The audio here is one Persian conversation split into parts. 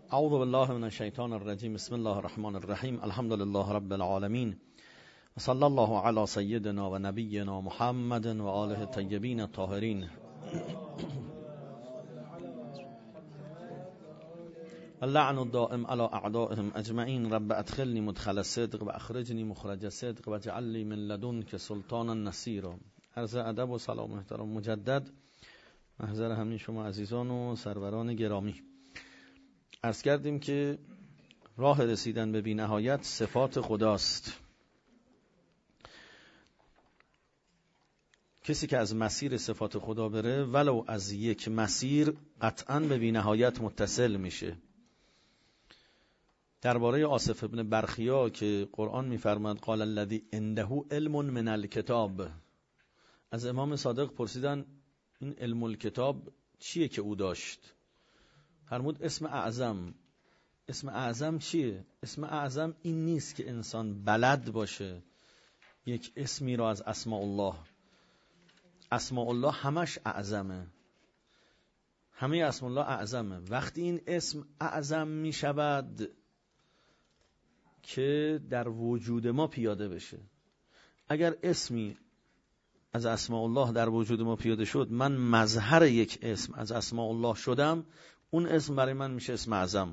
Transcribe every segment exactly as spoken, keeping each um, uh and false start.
اعوذ بالله من الشیطان الرجیم. بسم الله الرحمن الرحیم. الحمد لله رب العالمین و صلی الله علی سیدنا و نبینا محمد و آله الطیبین الطاهرین. اللعن الدائم على اعدائهم اجمعین. رب ادخلنی مدخل صدق و اخرجنی مخرج صدق و اجعل لی من لدنک سلطانا نصیرا. عرض ادب و سلام و احترام مجدد محضر همین شما عزیزان و سروران گرامی. عرض کردیم که راه رسیدن به بی‌نهایت صفات خداست. کسی که از مسیر صفات خدا بره ولو از یک مسیر قطعاً به بی‌نهایت متصل میشه. درباره آصف ابن برخیا که قرآن میفرماد قال الذی عنده علم من الکتاب، از امام صادق پرسیدن این علم الکتاب چیه که او داشت؟ فرمود اسم اعظم. اسم اعظم چیه؟ اسم اعظم این نیست که انسان بلد باشه یک اسمی را از اسماء الله. اسماء الله همش اعظمه، همه اسم الله اعظمه. وقتی این اسم اعظم می شود که در وجود ما پیاده بشه. اگر اسمی از اسماء الله در وجود ما پیاده شد، من مظهر یک اسم از اسماء الله شدم، اون اسم برای من میشه اسم اعظم.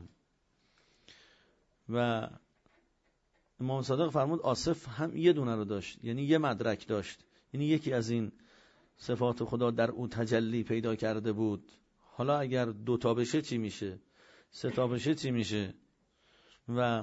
و امام صادق فرمود آصف هم یه دونه رو داشت، یعنی یه مدرک داشت، یعنی یکی از این صفات خدا در او تجلی پیدا کرده بود. حالا اگر دو تا بشه چی میشه؟ سه تا بشه چی میشه؟ و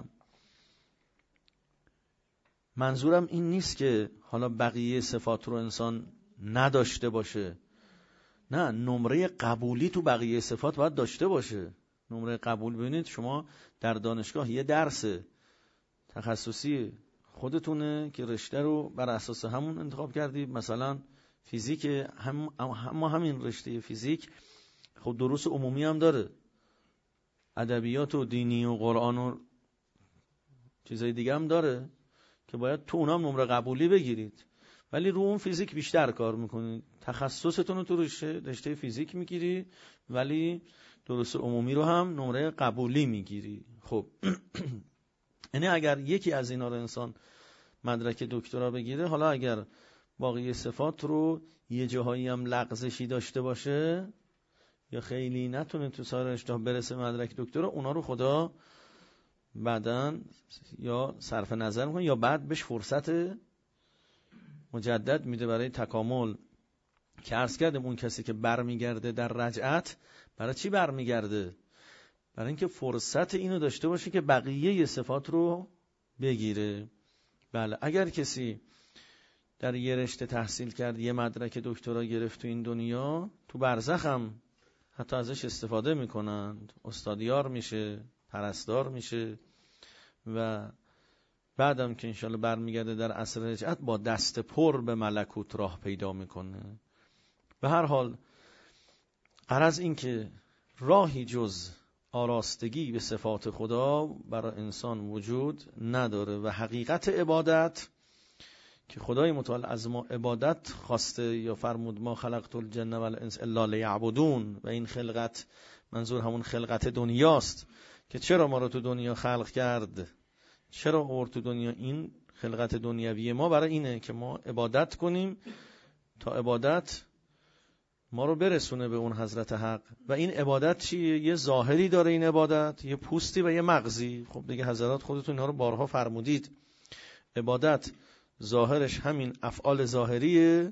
منظورم این نیست که حالا بقیه صفات رو انسان نداشته باشه. نه، نمره قبولی تو بقیه صفات باید داشته باشه. نمره قبول. ببینید شما در دانشگاه یه درس تخصصی خودتونه که رشته رو بر اساس همون انتخاب کردید، مثلا فیزیک، هم ما همین رشته فیزیک خود دروس عمومی هم داره، ادبیات و دینی و قرآن و چیزای دیگه هم داره که باید تو اونام نمره قبولی بگیرید، ولی رو اون فیزیک بیشتر کار میکنید. تخصصتون رو تو رشته رشته فیزیک میگیری ولی دروس عمومی رو هم نمره قبولی میگیری. خب یعنی اگر یکی از اینا رو انسان مدرک دکترا بگیره، حالا اگر باقی صفات رو یه جاهایی هم لغزشی داشته باشه یا خیلی نتونه تو سایر رشته برسه مدرک دکترا، اونا رو خدا بعداً یا صرف نظر میکنه یا بعد بهش فرصت مجدد میده برای تکامل. که عرض کردم اون کسی که برمیگرده در رجعت، برای چی برمیگرده؟ برای اینکه فرصت اینو داشته باشه که بقیه صفات رو بگیره. بله، اگر کسی در یه رشته تحصیل کرد، یه مدرک دکترا گرفت تو این دنیا، تو برزخ هم حتی ازش استفاده میکنند، استادیار میشه، پرستار میشه و بعدم که انشالله برمیگرده در عصر رجعت با دست پر به ملکوت راه پیدا میکنه. به هر حال غرض این که راهی جز آراستگی به صفات خدا برای انسان وجود نداره و حقیقت عبادت که خدای متعال از ما عبادت خواسته یا فرمود ما خلقت الجن و الانس الا لیعبدون، و این خلقت منظور همون خلقت دنیاست که چرا ما رو تو دنیا خلق کرد، چرا آورد تو دنیا. این خلقت دنیوی ما برای اینه که ما عبادت کنیم تا عبادت ما رو برسونه به اون حضرت حق. و این عبادت چیه؟ یه ظاهری داره این عبادت، یه پوستی و یه مغزی. خب دیگه حضرات خودتون اینا رو بارها فرمودید. عبادت ظاهرش همین افعال ظاهریه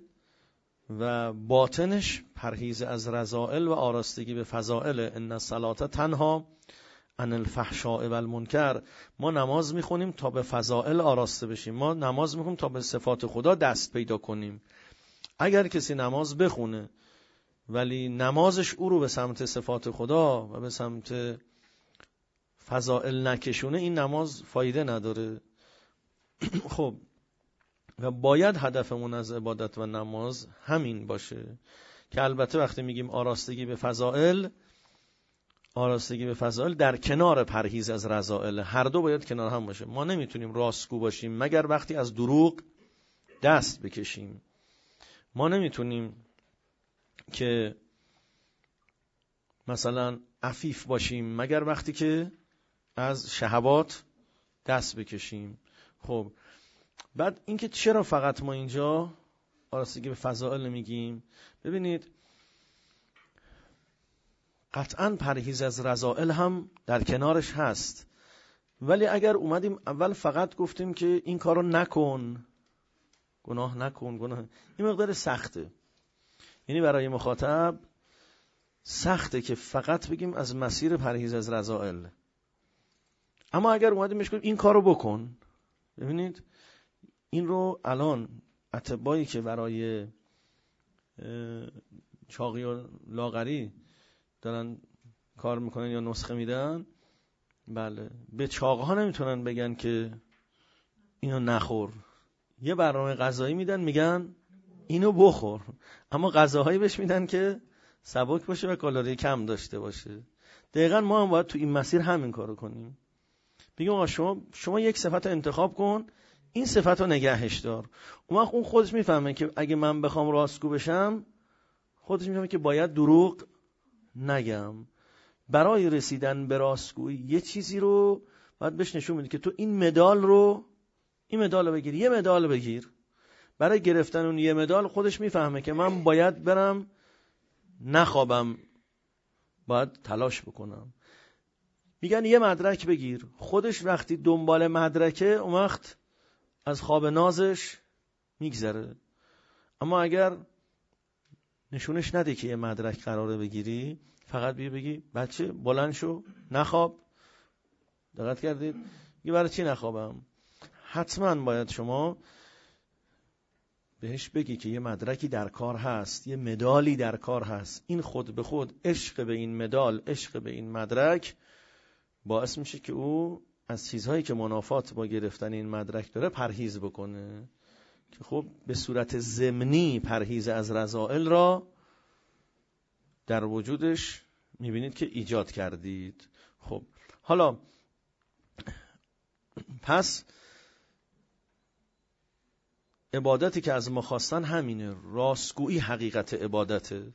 و باطنش پرهیز از رذائل و آراستگی به فضائل. ان الصلاة تنها عن الفحشاء و المنکر. ما نماز میخونیم تا به فضائل آراسته بشیم، ما نماز میخونیم تا به صفات خدا دست پیدا کنیم. اگر کسی نماز بخونه ولی نمازش او رو به سمت صفات خدا و به سمت فضائل نکشونه، این نماز فایده نداره. خب و باید هدفمون از عبادت و نماز همین باشه که البته وقتی میگیم آراستگی به فضائل، آراستگی به فضائل در کنار پرهیز از رذائل، هر دو باید کنار هم باشه. ما نمیتونیم راستگو باشیم مگر وقتی از دروغ دست بکشیم. ما نمیتونیم که مثلا عفیف باشیم مگر وقتی که از شهوات دست بکشیم. خب بعد اینکه چرا فقط ما اینجا آراستی به فضائل میگیم، ببینید قطعاً پرهیز از رذائل هم در کنارش هست، ولی اگر اومدیم اول فقط گفتیم که این کارو نکن، گناه نکن، گناه، این مقدار سخته، یعنی برای مخاطب سخته که فقط بگیم از مسیر پرهیز از رذائل. اما اگر اومدیم بهش گفتیم این کارو بکن، ببینید این رو الان اطبایی که برای چاقی و لاغری دارن کار میکنن یا نسخه میدن، بله به چاقها نمیتونن بگن که اینو نخور، یه برنامه غذایی میدن میگن اینو بخور، اما غذاهایی بهش میدن که سبک باشه و کالری کم داشته باشه. دقیقاً ما هم باید تو این مسیر همین کارو کنیم، بگیم آقا شما شما یک صفت رو انتخاب کن، این صفت رو نگهش دار. اون وقت اون خودش میفهمه که اگه من بخوام راستگو بشم، خودش میفهمه که باید دروغ نگم. برای رسیدن به راستگویی یه چیزی رو باید بهش نشون بدی که تو این مدال رو این مدال رو بگیر، یه مدال بگیر. برای گرفتن اون یه مدال خودش میفهمه که من باید برم نخوابم، باید تلاش بکنم. میگن یه مدرک بگیر، خودش وقتی دنبال مدرکه اون وقت از خواب نازش میگذره. اما اگر نشونش نده که یه مدرک قراره بگیری، فقط بگی بگی بچه بلند شو نخواب، دقت کردید؟ میگه برای چی نخوابم؟ حتما باید شما بهش بگی که یه مدرکی در کار هست، یه مدالی در کار هست. این خود به خود عشق به این مدال، عشق به این مدرک باعث میشه که او از چیزهایی که منافات با گرفتن این مدرک داره پرهیز بکنه، که خب به صورت ضمنی پرهیز از رذائل را در وجودش میبینید که ایجاد کردید. خب حالا پس عبادتی که از ما خواستن همینه، راستگویی حقیقت عبادته.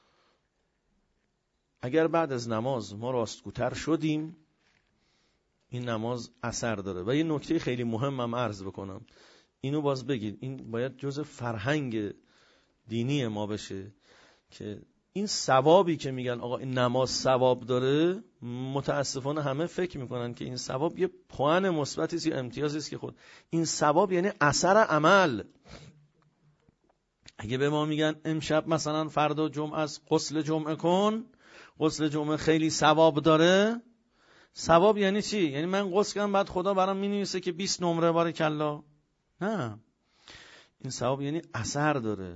اگر بعد از نماز ما راستگوتر شدیم، این نماز اثر داره. و یه نکته خیلی مهمم عرض بکنم، اینو باز بگید، این باید جزء فرهنگ دینی ما بشه که این ثوابی که میگن آقا این نماز ثواب داره، متاسفانه همه فکر میکنن که این ثواب یه پوان مثبتی است یا امتیازی است که خود این ثواب یعنی اثر عمل. اگه به ما میگن امشب مثلا فردا جمعه است، غسل جمعه کن، غسل جمعه خیلی ثواب داره، ثواب یعنی چی؟ یعنی من غسل کردم بعد خدا برام مینویسه که بیست نمره بارکالله؟ نه، این ثواب یعنی اثر داره،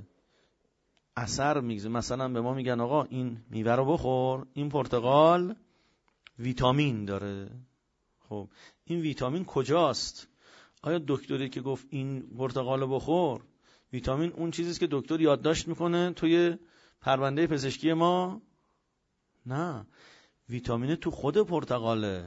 اثر میگذاره. مثلا به ما میگن آقا این میوه رو بخور، این پرتقال ویتامین داره. خب این ویتامین کجاست؟ آیا دکتری که گفت این پرتقال رو بخور، ویتامین اون چیزیست که دکتر یادداشت میکنه توی پرونده پزشکی ما؟ نه، ویتامین تو خود پرتقاله.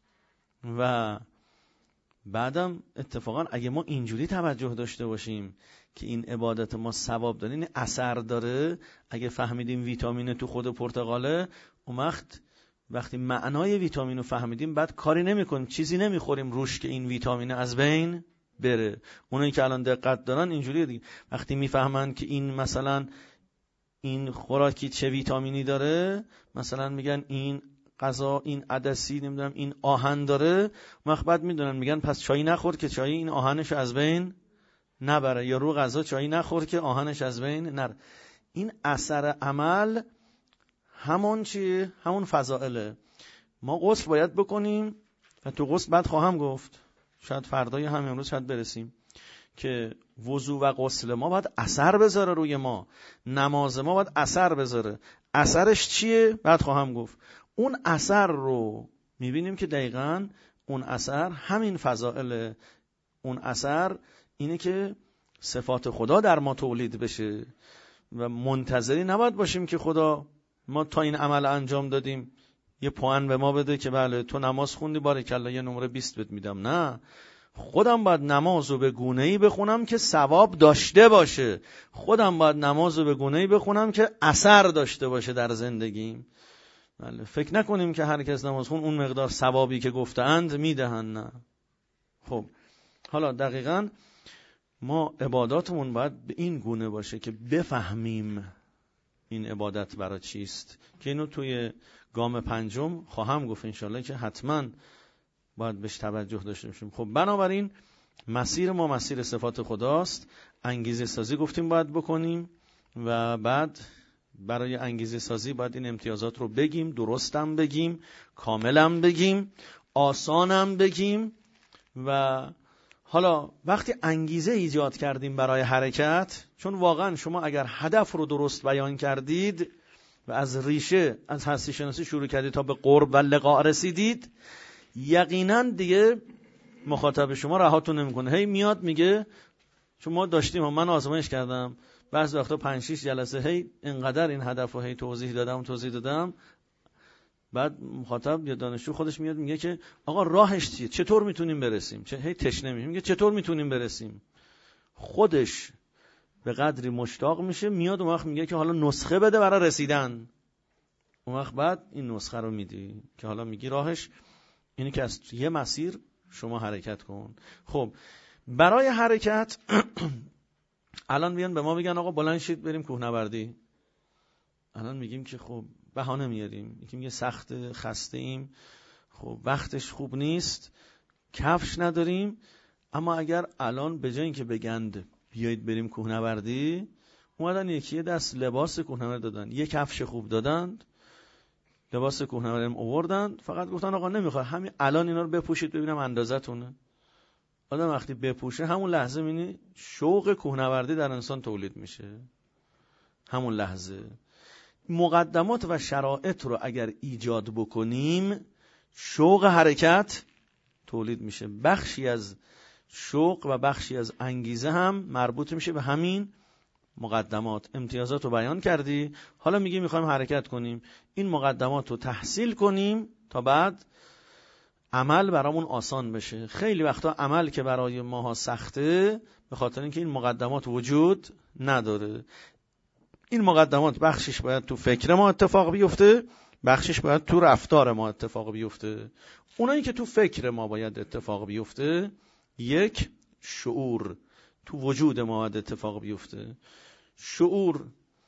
و بعدم اتفاقا اگه ما اینجوری توجه داشته باشیم که این عبادت ما ثواب داره، این اثر داره، اگه فهمیدیم ویتامین تو خود پرتقاله، اون وقت وقتی معنای ویتامین رو فهمیدیم بعد کاری نمی‌کنیم، چیزی نمیخوریم روش که این ویتامین از بین بره. اونایی که الان دقت دارن اینجوریه دیگه، وقتی میفهمن که این مثلا این خوراکی چه ویتامینی داره، مثلا میگن این غذا این عدسی نمیدونم این آهن داره، وقت بعد میدونن میگن پس چای نخور که چای این آهنش از بین نبره، یا رو غذا چای نخور که آهنش از بین نره. این اثر عمل همون چیه؟ همون فضائله. ما غسل باید بکنیم و تو غسل بعد خواهم گفت، شاید فردا یا همین روز شاید برسیم که وضو و غسل ما باید اثر بذاره روی ما، نماز ما باید اثر بذاره. اثرش چیه؟ بعد خواهم گفت. اون اثر رو میبینیم که دقیقاً اون اثر همین فضائله. اون اثر اینه که صفات خدا در ما تولید بشه و منتظری نباید باشیم که خدا ما تا این عمل انجام دادیم یه پوان به ما بده که بله تو نماز خوندی بارکالله یه نمره بیست بهت میدم. نه، خودم باید نماز رو به گونه‌ای بخونم که ثواب داشته باشه، خودم باید نماز رو به گونه‌ای بخونم که اثر داشته باشه در زندگیم. بله. فکر نکنیم که هر کس نماز خون اون مقدار ثوابی که گفتند میدهن، نه. خب حالا دقیقاً ما عباداتمون باید به این گونه باشه که بفهمیم این عبادت برای چیست، که اینو توی گام پنجم خواهم گفت انشالله که حتما باید بهش توجه داشته باشیم. خب بنابراین مسیر ما مسیر صفات خداست، انگیزه سازی گفتیم باید بکنیم و بعد برای انگیزه سازی باید این امتیازات رو بگیم، درستم بگیم، کاملم بگیم، آسانم بگیم. و حالا وقتی انگیزه ایجاد کردیم برای حرکت، چون واقعا شما اگر هدف رو درست بیان کردید و از ریشه از هستی شناسی شروع کردید تا به قرب و لقاء رسیدید، یقینا دیگه مخاطب شما رهاتون نمیکنه. هی میاد میگه، چون ما داشتیم و من آزمایش کردم بعضی وقتا پنج شش جلسه هی اینقدر این هدف رو هی توضیح دادم توضیح دادم بعد مخاطب یا دانشجو خودش میاد میگه که آقا راهش چیه، چطور میتونیم برسیم، چه هی تشنه میشه میگه چطور میتونیم برسیم. خودش به قدری مشتاق میشه میاد اون وقت میگه که حالا نسخه بده برای رسیدن. اون وقت بعد این نسخه رو میدی که حالا میگی راهش اینه که از یه مسیر شما حرکت کن. خب برای حرکت الان میان به ما میگن آقا بلند شید بریم کوهنوردی. الان میگیم که خب بهانه میاریم، یکی میگه سخت، خسته ایم، خب وقتش خوب نیست، کفش نداریم. اما اگر الان به جای اینکه بگند بیایید بریم کوهنوردی، اومدن یکی دست لباس کوهنورد دادن، یک کفش خوب دادن، لباس کوهنوردی هم آوردن، فقط گفتن آقا نمیخواد همین الان اینا رو بپوشید ببینم اندازتونه. آدم وقتی بپوشه همون لحظه میبینی شوق کوهنوردی در انسان تولید میشه. همون لحظه مقدمات و شرایط رو اگر ایجاد بکنیم شوق حرکت تولید میشه. بخشی از شوق و بخشی از انگیزه هم مربوط میشه به همین مقدمات. امتیازات رو بیان کردی، حالا میگی میخوایم حرکت کنیم، این مقدمات رو تحصیل کنیم تا بعد عمل برامون آسان بشه. خیلی وقتا عمل که برای ماها سخته به خاطر اینکه این مقدمات وجود نداره. این مقدمات بخشش باید تو فکر ما اتفاق بیفته، بخشش باید تو رفتار ما اتفاق بیفته. اونایی که تو فکر ما باید اتفاق بیفته، یک شعور تو وجود ما باید اتفاق بیفته. شعور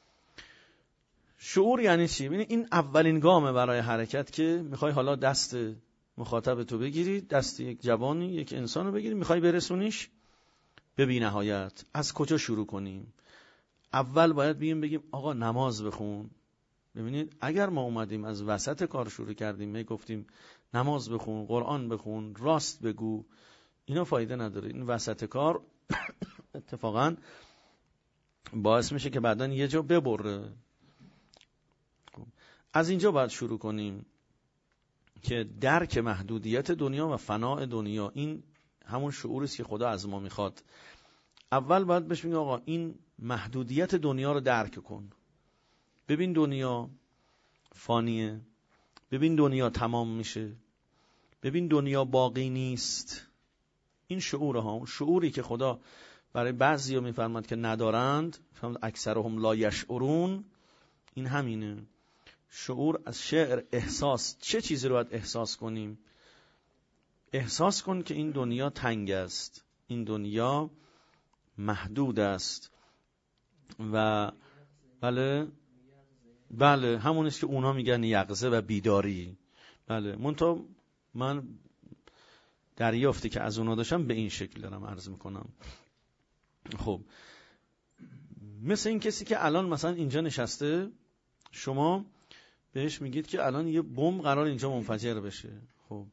شعور یعنی چی؟ ببین این اولین گامه برای حرکت که میخوای حالا دست مخاطب تو بگیری، دست یک جوانی یک انسان رو بگیری، میخوای برسونیش به بی نهایت. از کجا شروع کنیم؟ اول باید بگیم بگیم آقا نماز بخون. ببینید اگر ما اومدیم از وسط کار شروع کردیم می گفتیم نماز بخون، قرآن بخون، راست بگو، اینا فایده نداره. این وسط کار اتفاقا باعث میشه که بعداً یه جا ببره. از اینجا باید شروع کنیم که درک محدودیت دنیا و فناء دنیا، این همون شعوری است که خدا از ما میخواد. اول باید بهش بگیم آقا این محدودیت دنیا رو درک کن. ببین دنیا فانیه، ببین دنیا تمام میشه، ببین دنیا باقی نیست. این شعور ها، شعوری که خدا برای بعضی ها میفرماد که ندارند، فرمود اکثرهم لا یشعرون، این همینه. شعور از شعر احساس. چه چیزی رو باید احساس کنیم؟ احساس کن که این دنیا تنگ است، این دنیا محدود است و بله بله همون است که اونا میگن یقظه و بیداری. بله منتها من دریافتی که از اونا داشتم به این شکل دارم عرض میکنم. خب مثل این کسی که الان مثلا اینجا نشسته، شما بهش میگید که الان یه بمب قرار اینجا منفجر بشه. خب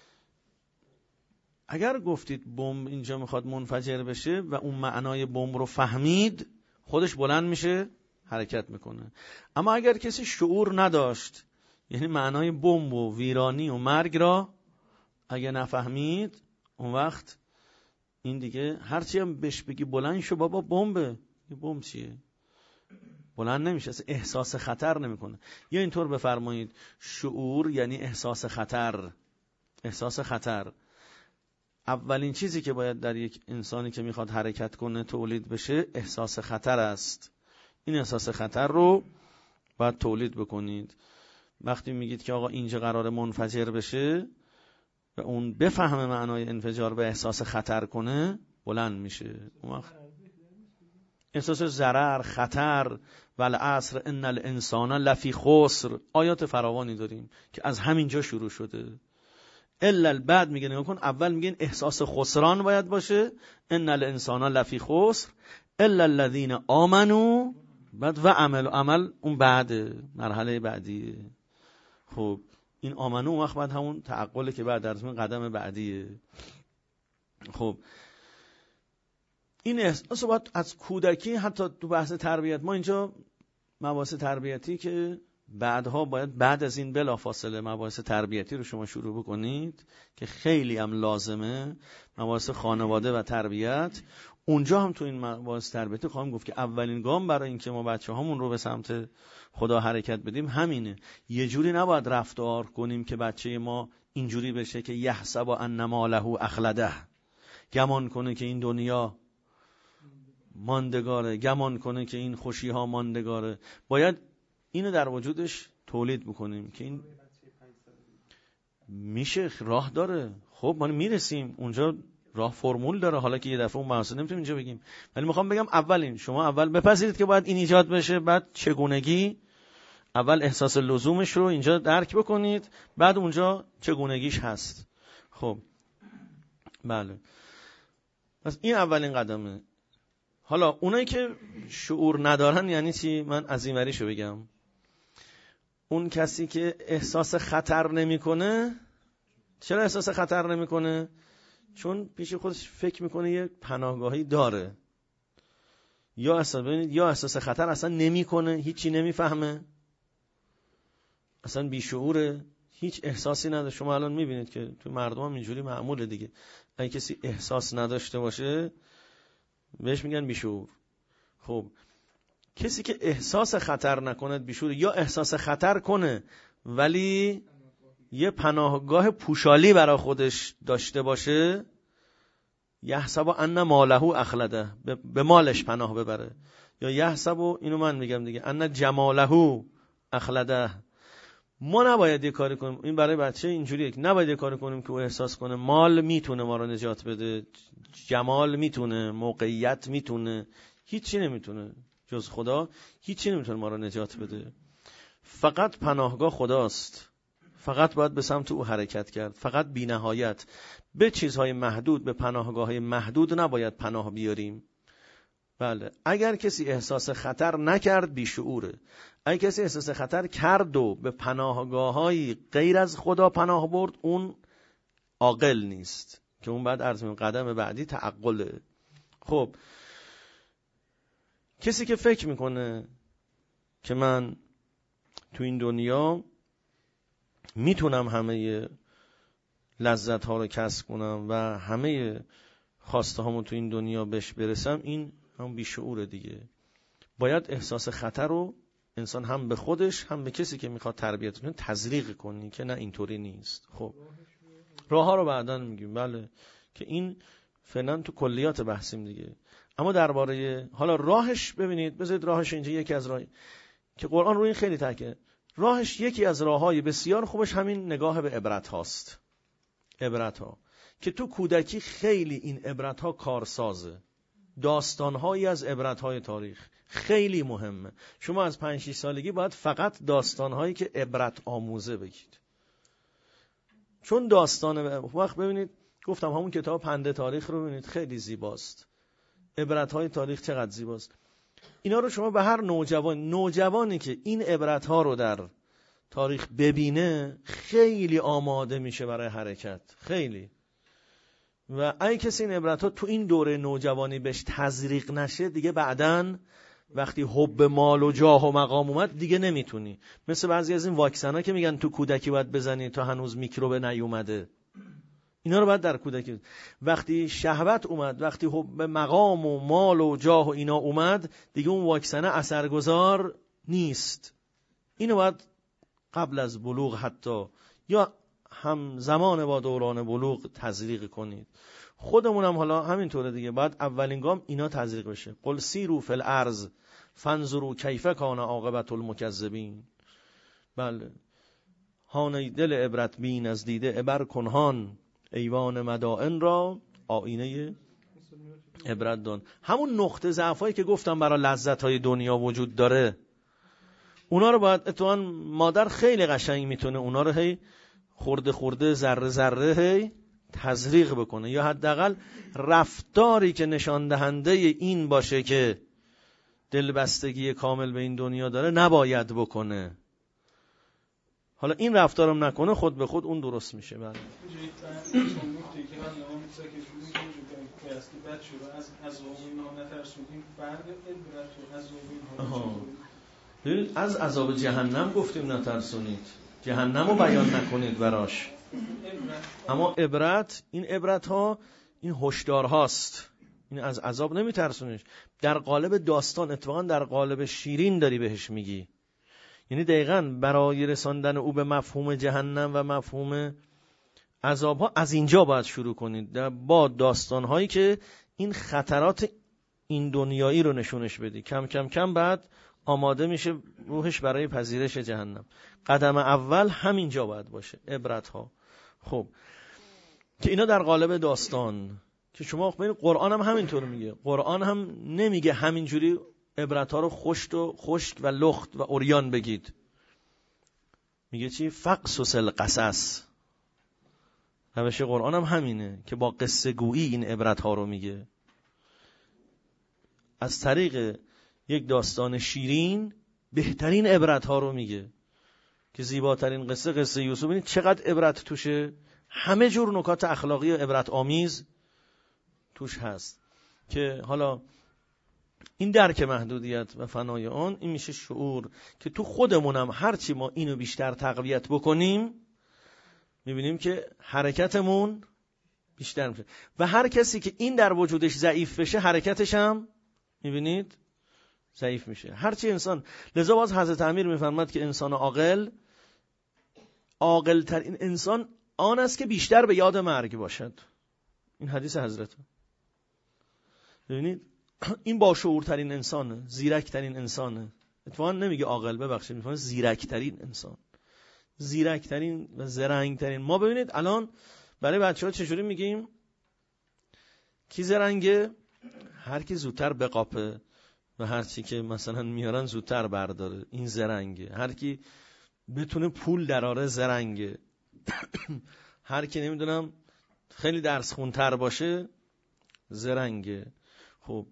اگر گفتید بمب اینجا میخواد منفجر بشه و اون معنای بمب رو فهمید، خودش بلند میشه حرکت میکنه. اما اگر کسی شعور نداشت، یعنی معنای بمب و ویرانی و مرگ را اگه نفهمید، اون وقت این دیگه هرچی هم بهش بگی بلند شو بابا بمبه، این بمب چیه؟ بلند نمیشه، احساس خطر نمیکنه. یا اینطور بفرمایید شعور یعنی احساس خطر. احساس خطر اولین چیزی که باید در یک انسانی که میخواد حرکت کنه تولید بشه احساس خطر است. این احساس خطر رو باید تولید بکنید. وقتی میگید که آقا اینجا قراره منفجر بشه و اون بفهمه معنای انفجار و احساس خطر کنه، بلند میشه. اون وقت احساس ضرر، خطر، والعصر ان الانسان لفی خسر، آیات فراوانی داریم که از همینجا شروع شده. الا بعد میگه نگاه کن، اول میگن احساس خسران باید باشه، ان الانسان لفی خسر الا الذین آمنوا، بعد و عمل عمل اون بعد مرحله بعدیه. خب این آمنو اون وقت بعد همون تعقله که بعد در ضمن قدم بعدیه. خب این احساس باید از کودکی، حتی تو بحث تربیت ما اینجا مباحث تربیتی که بعدها باید بعد از این بلافاصله مباحث تربیتی رو شما شروع بکنید که خیلی هم لازمه، مباحث خانواده و تربیت. اونجا هم تو این مباحث تربیتی خواهم گفت که اولین گام برای این که ما بچه هامون رو به سمت خدا حرکت بدیم همینه. یه جوری نباید رفتار کنیم که بچه ما اینجوری بشه که یحسب ان ماله اخلده، گمان کنه که این دنیا ماندگاره، گمان کنه که این خوشی ها ماندگاره. باید اینو در وجودش تولید بکنیم که این میشه، راه داره. خب ما میرسیم اونجا، راه فرمول داره، حالا که یه دفعه اون محاسن نمیتونیم اینجا بگیم، ولی میخوام بگم اول این شما اول بپذیرید که باید این ایجاد بشه، بعد چگونگی، اول احساس لزومش رو اینجا درک بکنید، بعد اونجا چگونگیش هست. خب بله، پس این اولین قدمه. حالا اونایی که شعور ندارن یعنی چی؟ من از این وریشو بگم. اون کسی که احساس خطر نمیکنه، چرا احساس خطر نمیکنه؟ چون پیش خودش فکر میکنه یه پناهگاهی داره، یا اصلا ببینید یا احساس خطر اصلا نمیکنه، هیچی نمیفهمه، اصلا بیشعوره، هیچ احساسی نداره. شما الان میبینید که تو مردم هم اینجوری معموله دیگه، اگه کسی احساس نداشته باشه بهش میگن بیشعور. خب کسی که احساس خطر نکنه بیشعور، یا احساس خطر کنه ولی یه پناهگاه پوشالی برای خودش داشته باشه، یحسب ان ماله اخلده، به مالش پناه ببره، یا یحسب، اینو من میگم دیگه، ان جماله اخلده. ما نباید یه کاری کنیم، این برای بچه اینجوریه که نباید یه کاری کنیم که او احساس کنه مال میتونه ما رو نجات بده، جمال میتونه، موقعیت میتونه، هیچی نمیتونه جز خدا، هیچی نمیتونه ما رو نجات بده. فقط پناهگاه خداست، فقط باید به سمت او حرکت کرد، فقط بی نهایت. به چیزهای محدود، به پناهگاه‌های محدود نباید پناه بیاریم. بله، اگر کسی احساس خطر نکرد بیشعوره، اگر کسی احساس خطر کرد و به پناهگاه‌های غیر از خدا پناه برد، اون عاقل نیست، که اون بعد عرض می‌کنم قدم بعدی تعقله. خب کسی که فکر میکنه که من تو این دنیا میتونم همه لذت ها رو کسب کنم و همه خواسته هامو تو این دنیا بهش برسم، این هم بیشعوره دیگه. باید احساس خطر رو انسان هم به خودش هم به کسی که میخواد تربیت کنه تزریق کنی که نه اینطوری نیست. خب راه ها رو بعداً میگیم، بله، که این فعلا تو کلیات بحثیم دیگه. اما درباره حالا راهش ببینید، بذارید راهش اینجا یکی از راهی که قرآن روی این خیلی تاکید، راهش یکی از راههای بسیار خوبش همین نگاه به عبرت هاست. عبرت ها که تو کودکی خیلی این عبرت ها کارسازه، داستان هایی از عبرت های تاریخ خیلی مهمه. شما از پنج شش سالگی باید فقط داستان هایی که عبرت آموزه بگید، چون داستان وقت ببینید گفتم همون کتاب پنده تاریخ رو ببینید، خیلی زیباست، عبرت های تاریخ چقدر زیباست. اینا رو شما به هر نوجوان نوجوانی که این عبرت ها رو در تاریخ ببینه خیلی آماده میشه برای حرکت، خیلی. و اگه کسی این عبرت ها تو این دوره نوجوانی بهش تزریق نشه، دیگه بعدن وقتی حب مال و جاه و مقام اومد دیگه نمیتونی. مثل بعضی از این واکسن ها که میگن تو کودکی باید بزنی تا هنوز میکروب نیومده، اینا رو باید در کودکی. وقتی شهوت اومد، وقتی حب مقام و مال و جاه و اینا اومد، دیگه اون واکسن اثرگذار نیست. اینو باید قبل از بلوغ حتی یا همزمان با دوران بلوغ تزریق کنید. خودمون هم حالا همینطوره دیگه، باید اولین گام اینا تزریق بشه. قل سیروا فی الارض فانظروا کیف کان عاقبة المکذبین. بله، هان دل عبرت بین از دیده عبر کنهان، ایوان مدائن را آینه عبرت دان. همون نقطه ضعفایی که گفتم برای لذت‌های دنیا وجود داره، اونا رو باید اتفاقاً مادر خیلی قشنگ میتونه اونا رو هی خورده خورده ذره ذره هی تزریق بکنه، یا حداقل رفتاری که نشان دهنده این باشه که دلبستگی کامل به این دنیا داره نباید بکنه. حالا این رفتارم نکنه خود به خود اون درست میشه. بله از عذاب جهنم گفتیم نترسونید، جهنم رو بیان نکنید براش. اما عبرت، این عبرت ها این هشدار هاست، این از عذاب نمیترسونیش. در قالب داستان، اتفاقا در قالب شیرین داری بهش میگی. یعنی دقیقاً برای رساندن او به مفهوم جهنم و مفهوم عذاب ها از اینجا باید شروع کنید، با داستان هایی که این خطرات این دنیایی رو نشونش بدی. کم کم کم بعد آماده میشه روحش برای پذیرش جهنم. قدم اول همینجا باید باشه، عبرت ها. خب که اینا در قالب داستان، که شما ببینید قرآن هم همینطور میگه. قرآن هم نمیگه همینجوری عبرت ها رو خشک و خشک و لخت و عریان بگید. میگه چی؟ فقصص القصص. روش قرآن هم همینه که با قصه گویی این عبرت ها رو میگه. از طریق یک داستان شیرین بهترین عبرت ها رو میگه. که زیباترین قصه قصه یوسف، ببینید چقدر عبرت توشه، همه جور نکات اخلاقی و عبرت آمیز توش هست. که حالا این درک محدودیت و فنای آن، این میشه شعور که تو خودمونم هرچی ما اینو بیشتر تقویت بکنیم میبینیم که حرکتمون بیشتر میشه. و هر کسی که این در وجودش ضعیف بشه حرکتش هم میبینید ضعیف میشه. هرچی انسان، لذا باز حضرت امیر میفرماد که انسان عاقل، عاقل ترین انسان آن است که بیشتر به یاد مرگ باشد. این حدیث حضرت. ببینید این با شعورترین انسانه، زیرکترین انسانه. اتفاقا نمیگه عاقل، ببخشید، میفهمه زیرکترین انسان، زیرکترین و زرنگترین. ما ببینید الان برای بچه‌ها چجوری میگیم کی زرنگه؟ هر کی زودتر بقاپه و هر چی که مثلا میارن زودتر برداره، این زرنگه. هر کی بتونه پول دراره زرنگه. هر کی نمیدونم خیلی درس خونتر باشه زرنگه. خب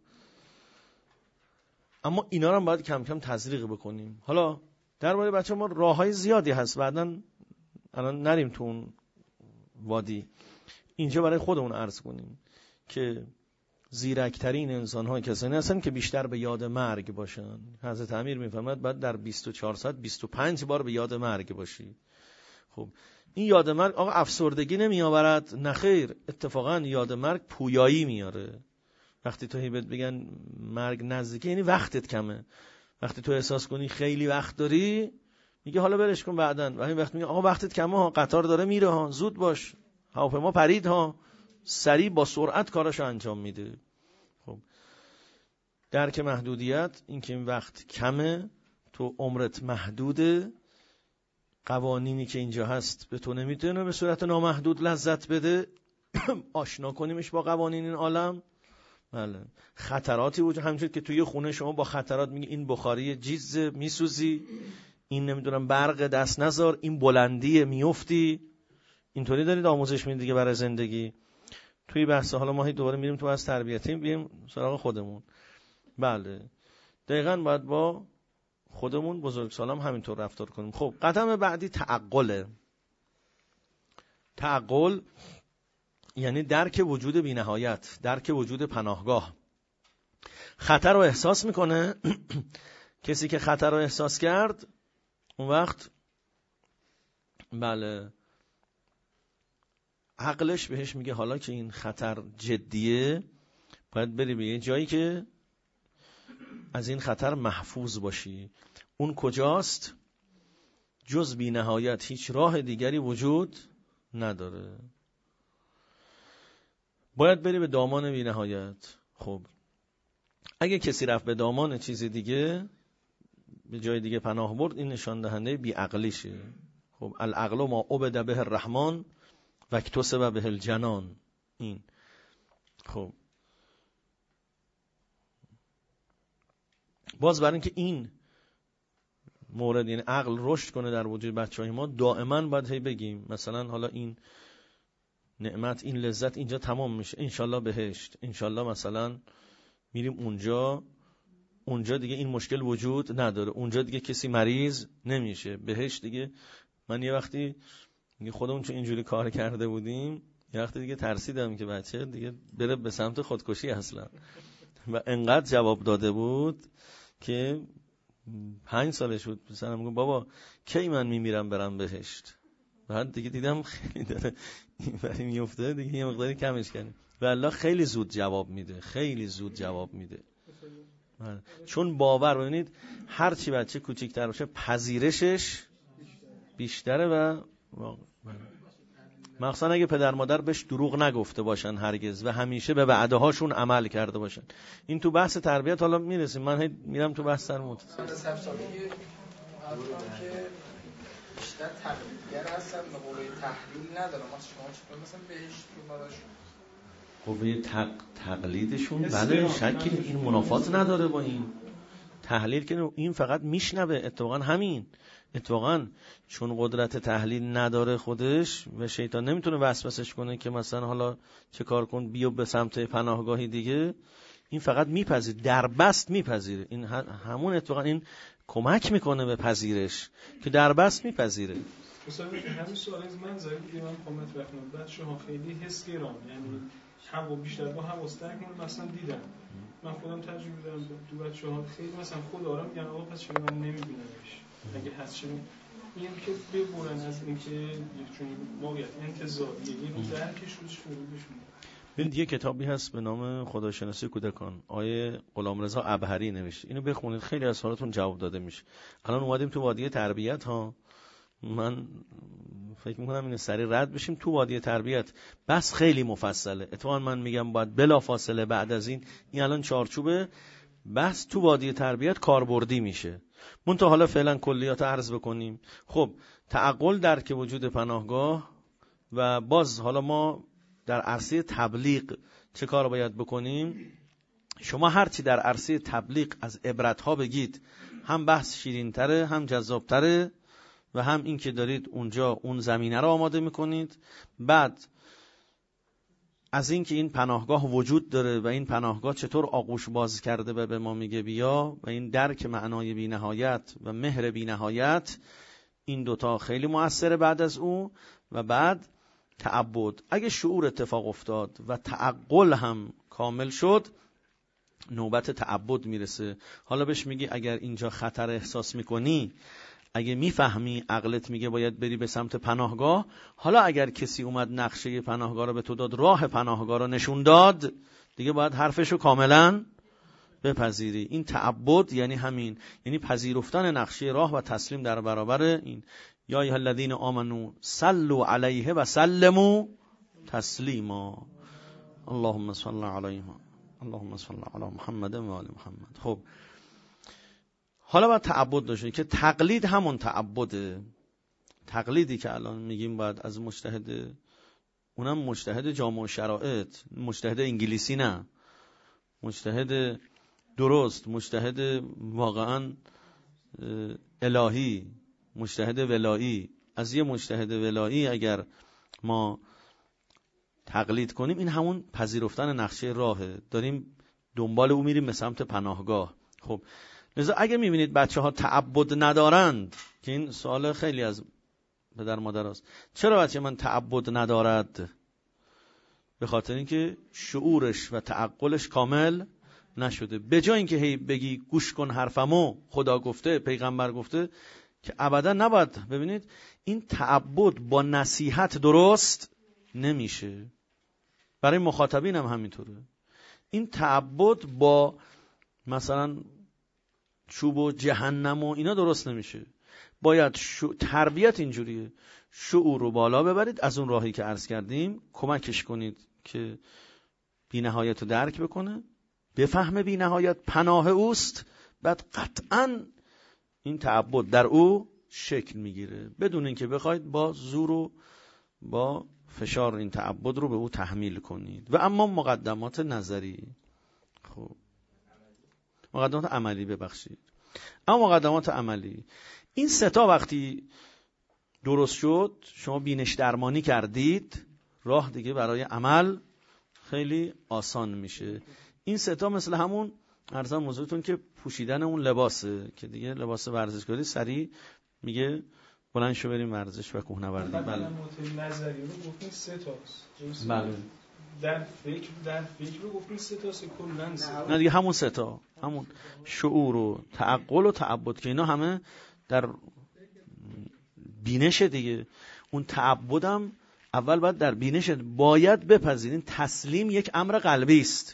اما اینا رو هم باید کم کم تزریق بکنیم. حالا درباره بچه ما راههای زیادی هست، بعداً الان نریم تو اون وادی، اینجا برای خودمون عرض کنیم که زیرکترین انسان ها کسانی هستن که بیشتر به یاد مرگ باشن. حضرت امیر میفرماد بعد در بیست و چهار ساعت بیست و پنج بار به یاد مرگ باشی. خب این یاد مرگ آقا افسردگی نمی آورد؟ نه خیر، اتفاقا یاد مرگ پویایی میاره. وقتی تو هیبت بگن مرگ نزدیکه یعنی وقتت کمه. وقتی تو احساس کنی خیلی وقت داری میگه حالا برش کن بعدن. و این وقت میگه آقا وقتت کمه ها، قطار داره میره ها، زود باش، هواپیما پرید ها، سریع با سرعت کاراشو انجام میده. خب درک محدودیت، این که این وقت کمه، تو عمرت محدوده، قوانینی که اینجا هست به تو نمیتونه به صورت نامحدود لذت بده. آشنا کنیمش با قوانین این عالم. بله خطراتی وجود، همینجور که توی خونه شما با خطرات میگی این بخاری جیز میسوزی، این نمیدونم برق دست نذار، این بلندی میفتی. اینطوری دارید آموزش میدید دیگه برای زندگی. توی بحث حالا ما دوباره میریم تو از تربیتی، بیایم سراغ خودمون. بله دقیقاً باید با خودمون بزرگسالان همینطور رفتار کنیم. خب قدم بعدی تعقله. تعقل یعنی درک وجود بی‌نهایت، درک وجود پناهگاه. خطر رو احساس میکنه. کسی که خطر رو احساس کرد اون وقت بله عقلش بهش میگه حالا که این خطر جدیه باید بری به یه جایی که از این خطر محفوظ باشی. اون کجاست؟ جز بی نهایت هیچ راه دیگری وجود نداره. باید بری به دامان بی نهایت. خب اگه کسی رفت به دامان چیز دیگه، به جای دیگه پناه برد، این نشان دهنده بی عقلیشه. خب العقل ما عبد به الرحمن و اکتسب به الجنان. این خب باز برای اینکه این مورد یعنی عقل رشد کنه در وجود بچهای ما، دائما باید هی بگیم مثلا حالا این نعمت، این لذت اینجا تمام میشه، انشالله بهشت، انشالله مثلا میریم اونجا، اونجا دیگه این مشکل وجود نداره، اونجا دیگه کسی مریض نمیشه، بهشت دیگه. من یه وقتی دیگه خودمون چون اینجوری کار کرده بودیم، یه وقتی دیگه ترسیدم که بچه دیگه بره به سمت خودکشی اصلا، و انقدر جواب داده بود که پنج سالش بود مثلا، میگم بابا کی من میمیرم برم بهشت. بعد دیگه دیدم خیلی داره این بری میفته، دیگه یه مقداری کمش کنیم. و الله خیلی زود جواب میده، خیلی زود جواب میده. چون باور، ببینید هر چی بچه کوچیک‌تر باشه پذیرشش بیشتره و مخصوصا اگه پدر مادر بهش دروغ نگفته باشن هرگز و همیشه به وعده هاشون عمل کرده باشن. این تو بحث تربیت حالا میرسیم، من میرم تو بحث تربیت. بیشتر تقلیدگر هستن و قوه تحلیل ندارن. شما چطور مثلا بهشت رو براشون قوه تق... تقلیدشون بله شکی این منافات نداره با این تحلیل که این فقط میشنوه. اتفاقا همین اتفاقا چون قدرت تحلیل نداره خودش و شیطان نمیتونه وسوسش کنه که مثلا حالا چه کار کن بیا به سمت پناهگاهی دیگه، این فقط میپذیره، در بست میپذیره. این همون اتفاقا این کمک میکنه به پذیرش که در بست میپذیره. مثلا همین سوال از من زدید دیگه من کامنت بخونم بعد شما خیلی حس گرام، یعنی هوا بیشتر با حواستک من مثلا دیدم، من خودم تجربه دارم تو بچه‌ها خیلی مثلا خود آرام میگن آقا پس چرا من نمیبینمش، اگه هست چرا میگم که ببرن از اینکه یک چون موقعیت انتزاعیه یعنی درکش روش فروغشون. ببینید یه کتابی هست به نام خداشناسی کودکان، آیه غلامرضا ابهری نوشته، اینو بخونید خیلی از سوالاتون جواب داده میشه. الان اومدیم تو وادی تربیت ها، من فکر میکنم اینو سریع رد بشیم. تو وادی تربیت بس خیلی مفصله، اتفاقا من میگم باید بلا فاصله بعد از این این الان چارچوبه بس تو وادی تربیت کاربردی میشه. منتها حالا فعلا کلیات عرض بکنیم. خب تعقل درک وجود پناهگاه و باز حالا ما در عرصه تبلیغ چه کار باید بکنیم؟ شما هرچی در عرصه تبلیغ از عبرت‌ها بگید، هم بحث شیرین‌تره، هم جذاب‌تره و هم این که دارید اونجا اون زمینه رو آماده می‌کنید. بعد از این که این پناهگاه وجود داره و این پناهگاه چطور آغوش باز کرده و به ما میگه بیا، و این درک معنای بی‌نهایت و مهر بی‌نهایت، این دوتا خیلی مؤثره بعد از اون. و بعد تعبد، اگه شعور اتفاق افتاد و تعقل هم کامل شد، نوبت تعبد میرسه. حالا بهش میگی اگر اینجا خطر احساس میکنی، اگه میفهمی عقلت میگه باید بری به سمت پناهگاه، حالا اگر کسی اومد نقشه پناهگاه رو به تو داد، راه پناهگاه رو نشون داد، دیگه باید حرفشو کاملا بپذیری. این تعبد یعنی همین، یعنی پذیرفتن نقشه راه و تسلیم در برابر این. یا ایها الذین آمنو صلوا علیه و سلموا تسلیما. اللهم صل علیه اللهم صل علی محمد و آل محمد. خب حالا باید تعبد داشته که تقلید همون تعبده. تقلیدی که الان میگیم باید از مجتهد، اونم مجتهد جامع شرایط، مجتهد انگلیسی نه، مجتهد درست، مجتهد واقعا الهی، مجتهد ولایی. از یه مجتهد ولایی اگر ما تقلید کنیم، این همون پذیرفتن نقشه راهه، داریم دنبال او میریم به سمت پناهگاه. خب لذا اگه میبینید بچه ها تعبد ندارند، که این سوال خیلی از پدر مادر هست، چرا بچه من تعبد ندارد؟ به خاطر اینکه شعورش و تعقلش کامل نشده. به جای اینکه هی بگی گوش کن حرفمو، خدا گفته، پیغمبر گفته، که ابدا نباید. ببینید این تعبد با نصیحت درست نمیشه، برای مخاطبین هم همینطوره. این تعبد با مثلا چوب و جهنم و اینا درست نمیشه. باید شو... تربیت اینجوریه، شعور رو بالا ببرید، از اون راهی که عرض کردیم کمکش کنید که بی نهایت رو درک بکنه، بفهمه بی نهایت پناه اوست. بعد قطعاً این تعبد در او شکل میگیره بدون اینکه بخواید با زور و با فشار این تعبد رو به او تحمیل کنید. و اما مقدمات نظری، خب مقدمات عملی ببخشید اما مقدمات عملی، این سه تا وقتی درست شد، شما بینش درمانی کردید، راه دیگه برای عمل خیلی آسان میشه. این سه تا مثل همون عرضم موضوعتون که پوشیدن اون لباسه که دیگه لباس ورزشکاری سریع میگه بلند شو بریم ورزش و کوهنوردی. بله مقدمات نظری رو گفتین سه تاست. بله. در فکر در فکر رو گفتین سه تاست کلاً سه تا. نه دیگه همون سه تا، همون شعور و تعقل و تعبد که اینا همه در بینش دیگه. اون تعبدم اول باید در بینش باید بپذیرین تسلیم یک امر قلبی است.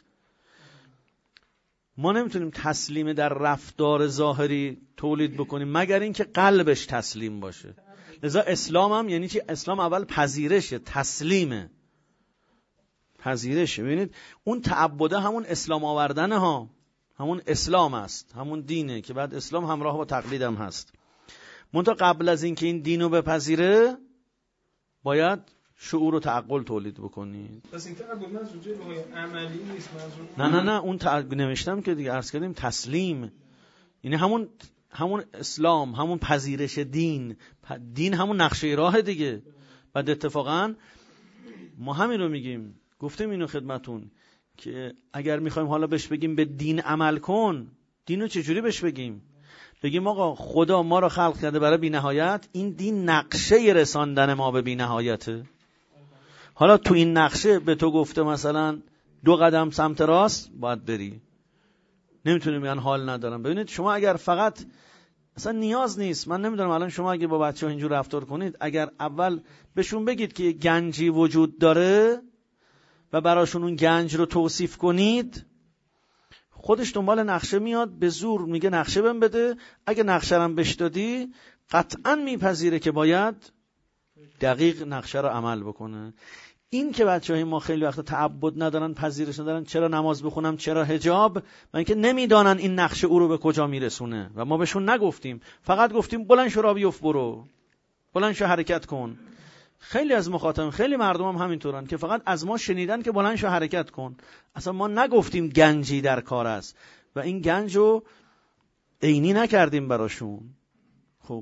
ما نمیتونیم تسلیم در رفتار ظاهری تولید بکنیم مگر اینکه قلبش تسلیم باشه. لذا اسلام هم یعنی چی؟ اسلام اول پذیرشه، تسلیمه، پذیرشه. ببینید اون تعبده همون اسلام آوردنه ها، همون اسلام است، همون دینه که بعد اسلام همراه با تقلیدم هست. منتها قبل از اینکه این دینو بپذیره باید شعور و تعقل تولید بکنید. پس این تعقل منظور جلوی عملی نیست، منظور نه نه نه اون تعقل نوشتم که دیگه عرض کردیم تسلیم، یعنی همون همون اسلام، همون پذیرش دین. دین همون نقشه راه دیگه. بعد اتفاقا ما همین رو میگیم، گفتم اینو خدمتون که اگر میخوایم حالا بهش بگیم به دین عمل کن، دینو چجوری بهش بگیم؟ بگیم آقا خدا ما رو خلق کرده برای بی‌نهایت، این دین نقشه رساندن ما به بی‌نهایته. حالا تو این نقشه به تو گفته مثلا دو قدم سمت راست باید بری، نمیتونی میگن حال ندارم. ببینید شما اگر فقط اصلا نیاز نیست، من نمیدونم الان شما اگه با بچه‌ها اینجور رفتار کنید، اگر اول بهشون بگید که گنجی وجود داره و براشون اون گنج رو توصیف کنید، خودش دنبال نقشه میاد، به زور میگه نقشه بهم بده. اگه نقشه رو بهش دادی قطعاً میپذیره که باید دقیق نقشه رو عمل بکنه. این که بچه‌های ما خیلی وقت تعبد ندارن، پذیرش ندارن، چرا نماز بخونم، چرا حجاب، و اینکه نمیدانن این نقشه او رو به کجا میرسونه و ما بهشون نگفتیم، فقط گفتیم بلند شو را بیفت برو، بلند شو حرکت کن. خیلی از مخاطبین، خیلی مردم هم همینطورن که فقط از ما شنیدن که بلند شو حرکت کن، اصلا ما نگفتیم گنجی در کار است و این گنج رو عینی نکردیم براشون. خب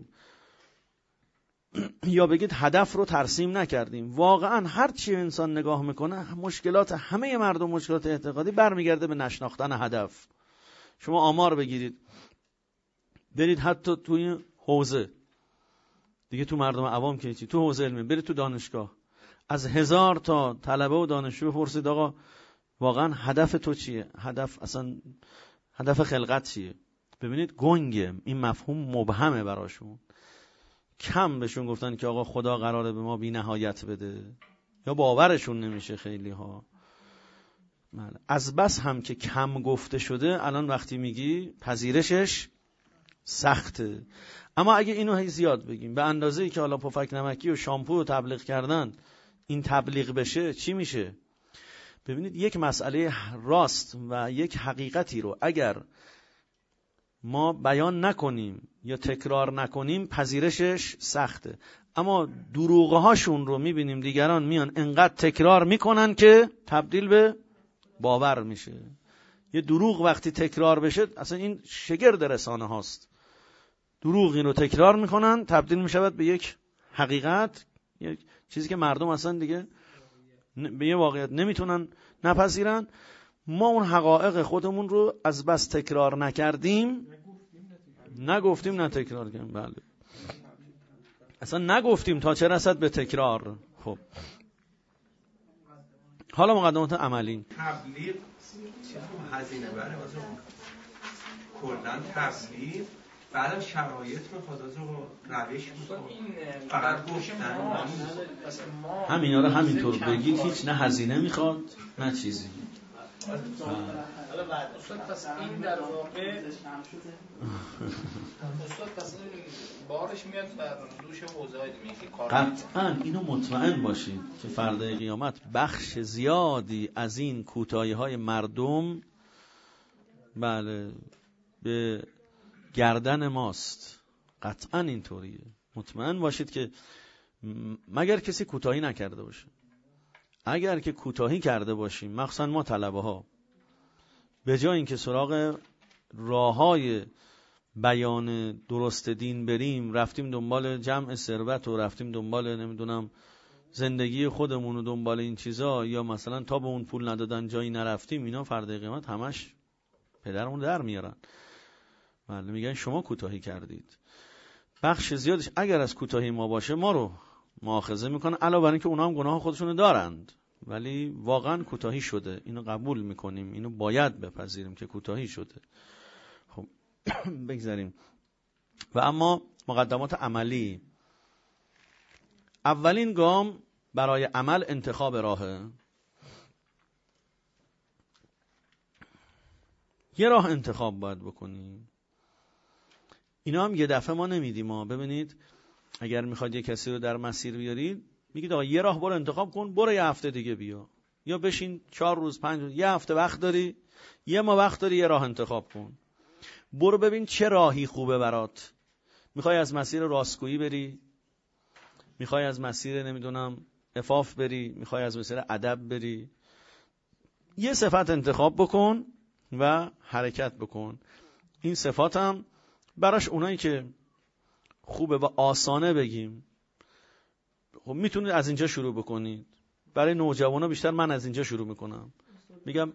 یا بگید هدف رو ترسیم نکردیم. واقعا هر چی انسان نگاه میکنه، مشکلات همه مردم، مشکلات اعتقادی برمیگرده به نشناختن هدف. شما آمار بگیرید، برید حتی توی حوزه دیگه، تو مردم عوام که چی، تو حوزه علمی برید تو دانشگاه، از هزار تا طلبه و دانشجو بپرسید آقا واقعا هدف تو چیه؟ هدف اصلا هدف خلقت چیه؟ ببینید گنگه، این مفهوم مبهمه براشون. کم بهشون گفتن که آقا خدا قراره به ما بی نهایت بده، یا باورشون نمیشه خیلی ها. از بس هم که کم گفته شده، الان وقتی میگی پذیرشش سخته. اما اگه اینو هی زیاد بگیم، به اندازه‌ای که حالا پفک نمکی و شامپو رو تبلیغ کردن، این تبلیغ بشه، چی میشه؟ ببینید یک مسئله راست و یک حقیقتی رو اگر ما بیان نکنیم یا تکرار نکنیم، پذیرشش سخته. اما دروغه هاشون رو میبینیم دیگران میان انقدر تکرار میکنن که تبدیل به باور میشه. یه دروغ وقتی تکرار بشه، اصلا این شگرد رسانه هاست، دروغ این رو تکرار میکنن تبدیل میشود به یک حقیقت، یک چیزی که مردم اصلا دیگه به یه واقعیت نمیتونن نپذیرن. ما اون حقایق خودمون رو از بس تکرار نکردیم، نگفتیم نه تکرار کردیم، بله اصلا نگفتیم تا چه رسد به تکرار. خب حالا مقدمات عملی. تبلیغ هزینه بره واسه کلا تبلیغ، بعد شرایط میخواد از روش میخواد، فقط گفتن همینا رو همینطور بگید، هیچ نه هزینه میخواد نه چیزی. حالا بعد استاد پس این در واقع استاد پس این بارش میاد بر دوش حوزه‌های دیگه کار. قطعاً اینو مطمئن باشید که فردای قیامت بخش زیادی از این کوتاهی‌های مردم بله به گردن ماست. قطعا اینطوریه. مطمئن باشید که مگر کسی کوتاهی نکرده باشه. اگر که کوتاهی کرده باشیم، مخصوصا ما طلبه ها، به جای اینکه سراغ راههای بیان درست دین بریم، رفتیم دنبال جمع ثروت و رفتیم دنبال نمیدونم زندگی خودمون و دنبال این چیزا، یا مثلا تا به اون پول ندادن جایی نرفتیم، اینا فردا قیامت همش پدرمون در میارن. بله، میگن شما کوتاهی کردید. بخش زیادش اگر از کوتاهی ما باشه ما رو مؤاخذه میکنن، علاوه بر اینکه اونا هم گناه خودشونو دارند، ولی واقعا کوتاهی شده. اینو قبول میکنیم، اینو باید بپذیریم که کوتاهی شده. خب بگذاریم. و اما مقدمات عملی. اولین گام برای عمل انتخاب راهه. یه راه انتخاب باید بکنیم. اینا هم یه دفعه ما نمیدیم. ما ببینید، اگر میخواد یه کسی رو در مسیر بیارید، میگید آقا یه راه برو انتخاب کن، برو یه هفته دیگه بیا، یا بشین چهار روز پنج روز، یه هفته وقت داری، یه ماه وقت داری، یه راه انتخاب کن، برو ببین چه راهی خوبه برات. میخوای از مسیر راستگویی بری، میخوای از مسیر نمیدونم عفاف بری، میخوای از مسیر ادب بری، یه صفت انتخاب بکن و حرکت بکن. این صفات هم براش اونایی که خوبه و آسانه بگیم، خب میتونید از اینجا شروع بکنید. برای نوجوانا بیشتر من از اینجا شروع میکنم، میگم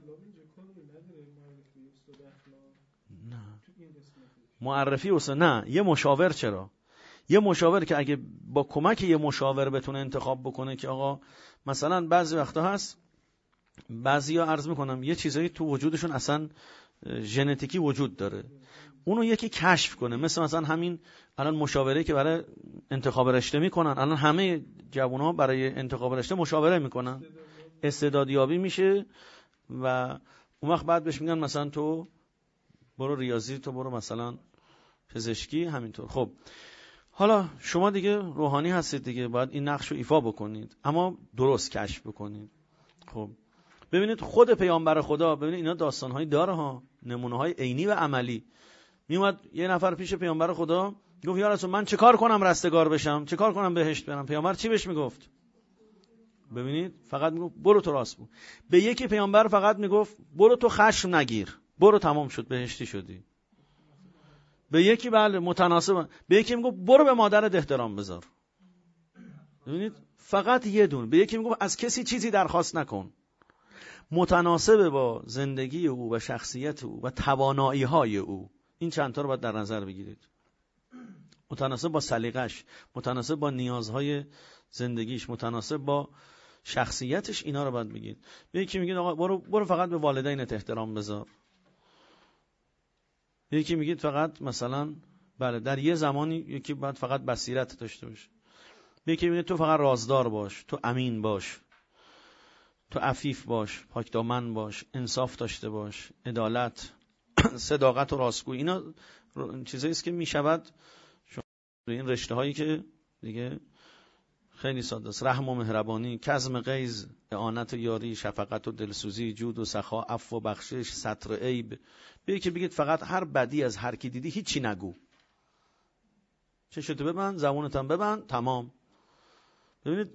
نه معرفی اصلا نه، یه مشاور. چرا؟ یه مشاور که اگه با کمک یه مشاور بتونه انتخاب بکنه که آقا مثلا بعضی وقتا هست بعضیا عرض میکنم یه چیزایی تو وجودشون اصلا ژنتیکی وجود داره، اونو یکی کشف کنه. مثل مثلا همین الان مشاوره که برای انتخاب رشته میکنن، الان همه جوان‌ها برای انتخاب رشته مشاوره میکنن، استعدادیابی میشه و اون وقت بعد بهش میگن مثلا تو برو ریاضی، تو برو مثلا پزشکی، همینطور. خب حالا شما دیگه روحانی هستید دیگه، باید این نقش رو ایفا بکنید، اما درست کشف بکنید. خب ببینید خود پیامبر خدا، ببینید اینا داستان‌هایی داره ها، نمونه‌های عینی و عملی. میومد یه نفر پیش پیامبر خدا گفت یا رسول من چه کار کنم رستگار بشم، چه کار کنم بهشت برم؟ پیامبر چی بهش میگفت؟ ببینید فقط میگفت برو تو راست بود. به یکی پیامبر فقط میگفت برو تو خشم نگیر، برو تمام شد بهشتی شدی. به یکی بله متناسب، به یکی میگفت برو به مادرت احترام بذار. ببینید فقط یه دون. به یکی میگفت از کسی چیزی درخواست نکن. متناسب با زندگی او و شخصیت او و توانایی‌های او. این چند تا رو باید در نظر بگیرید. متناسب با سلیقش، متناسب با نیازهای زندگیش، متناسب با شخصیتش، اینا رو باید بگید. به یکی میگید آقا برو برو فقط به والدینت احترام بذار. به یکی میگید فقط مثلا بله در یه زمانی یکی باید فقط بصیرت داشته باشه. به یکی میگید تو فقط رازدار باش، تو امین باش، تو عفیف باش، پاکدامن باش، انصاف داشته باش، عدالت، صداقت و راستگویی. اینا چیزایی است که میشود این رشته هایی که دیگه خیلی ساده است. رحم و مهربانی، کظم غیظ، اعانت و یاری، شفقت و دلسوزی، جود و سخا، عفو و بخشش، ستر عیب. به که بگید فقط هر بدی از هر کی دیدی هیچی نگو، چشتو ببند، زبونتم ببند، تمام. ببینید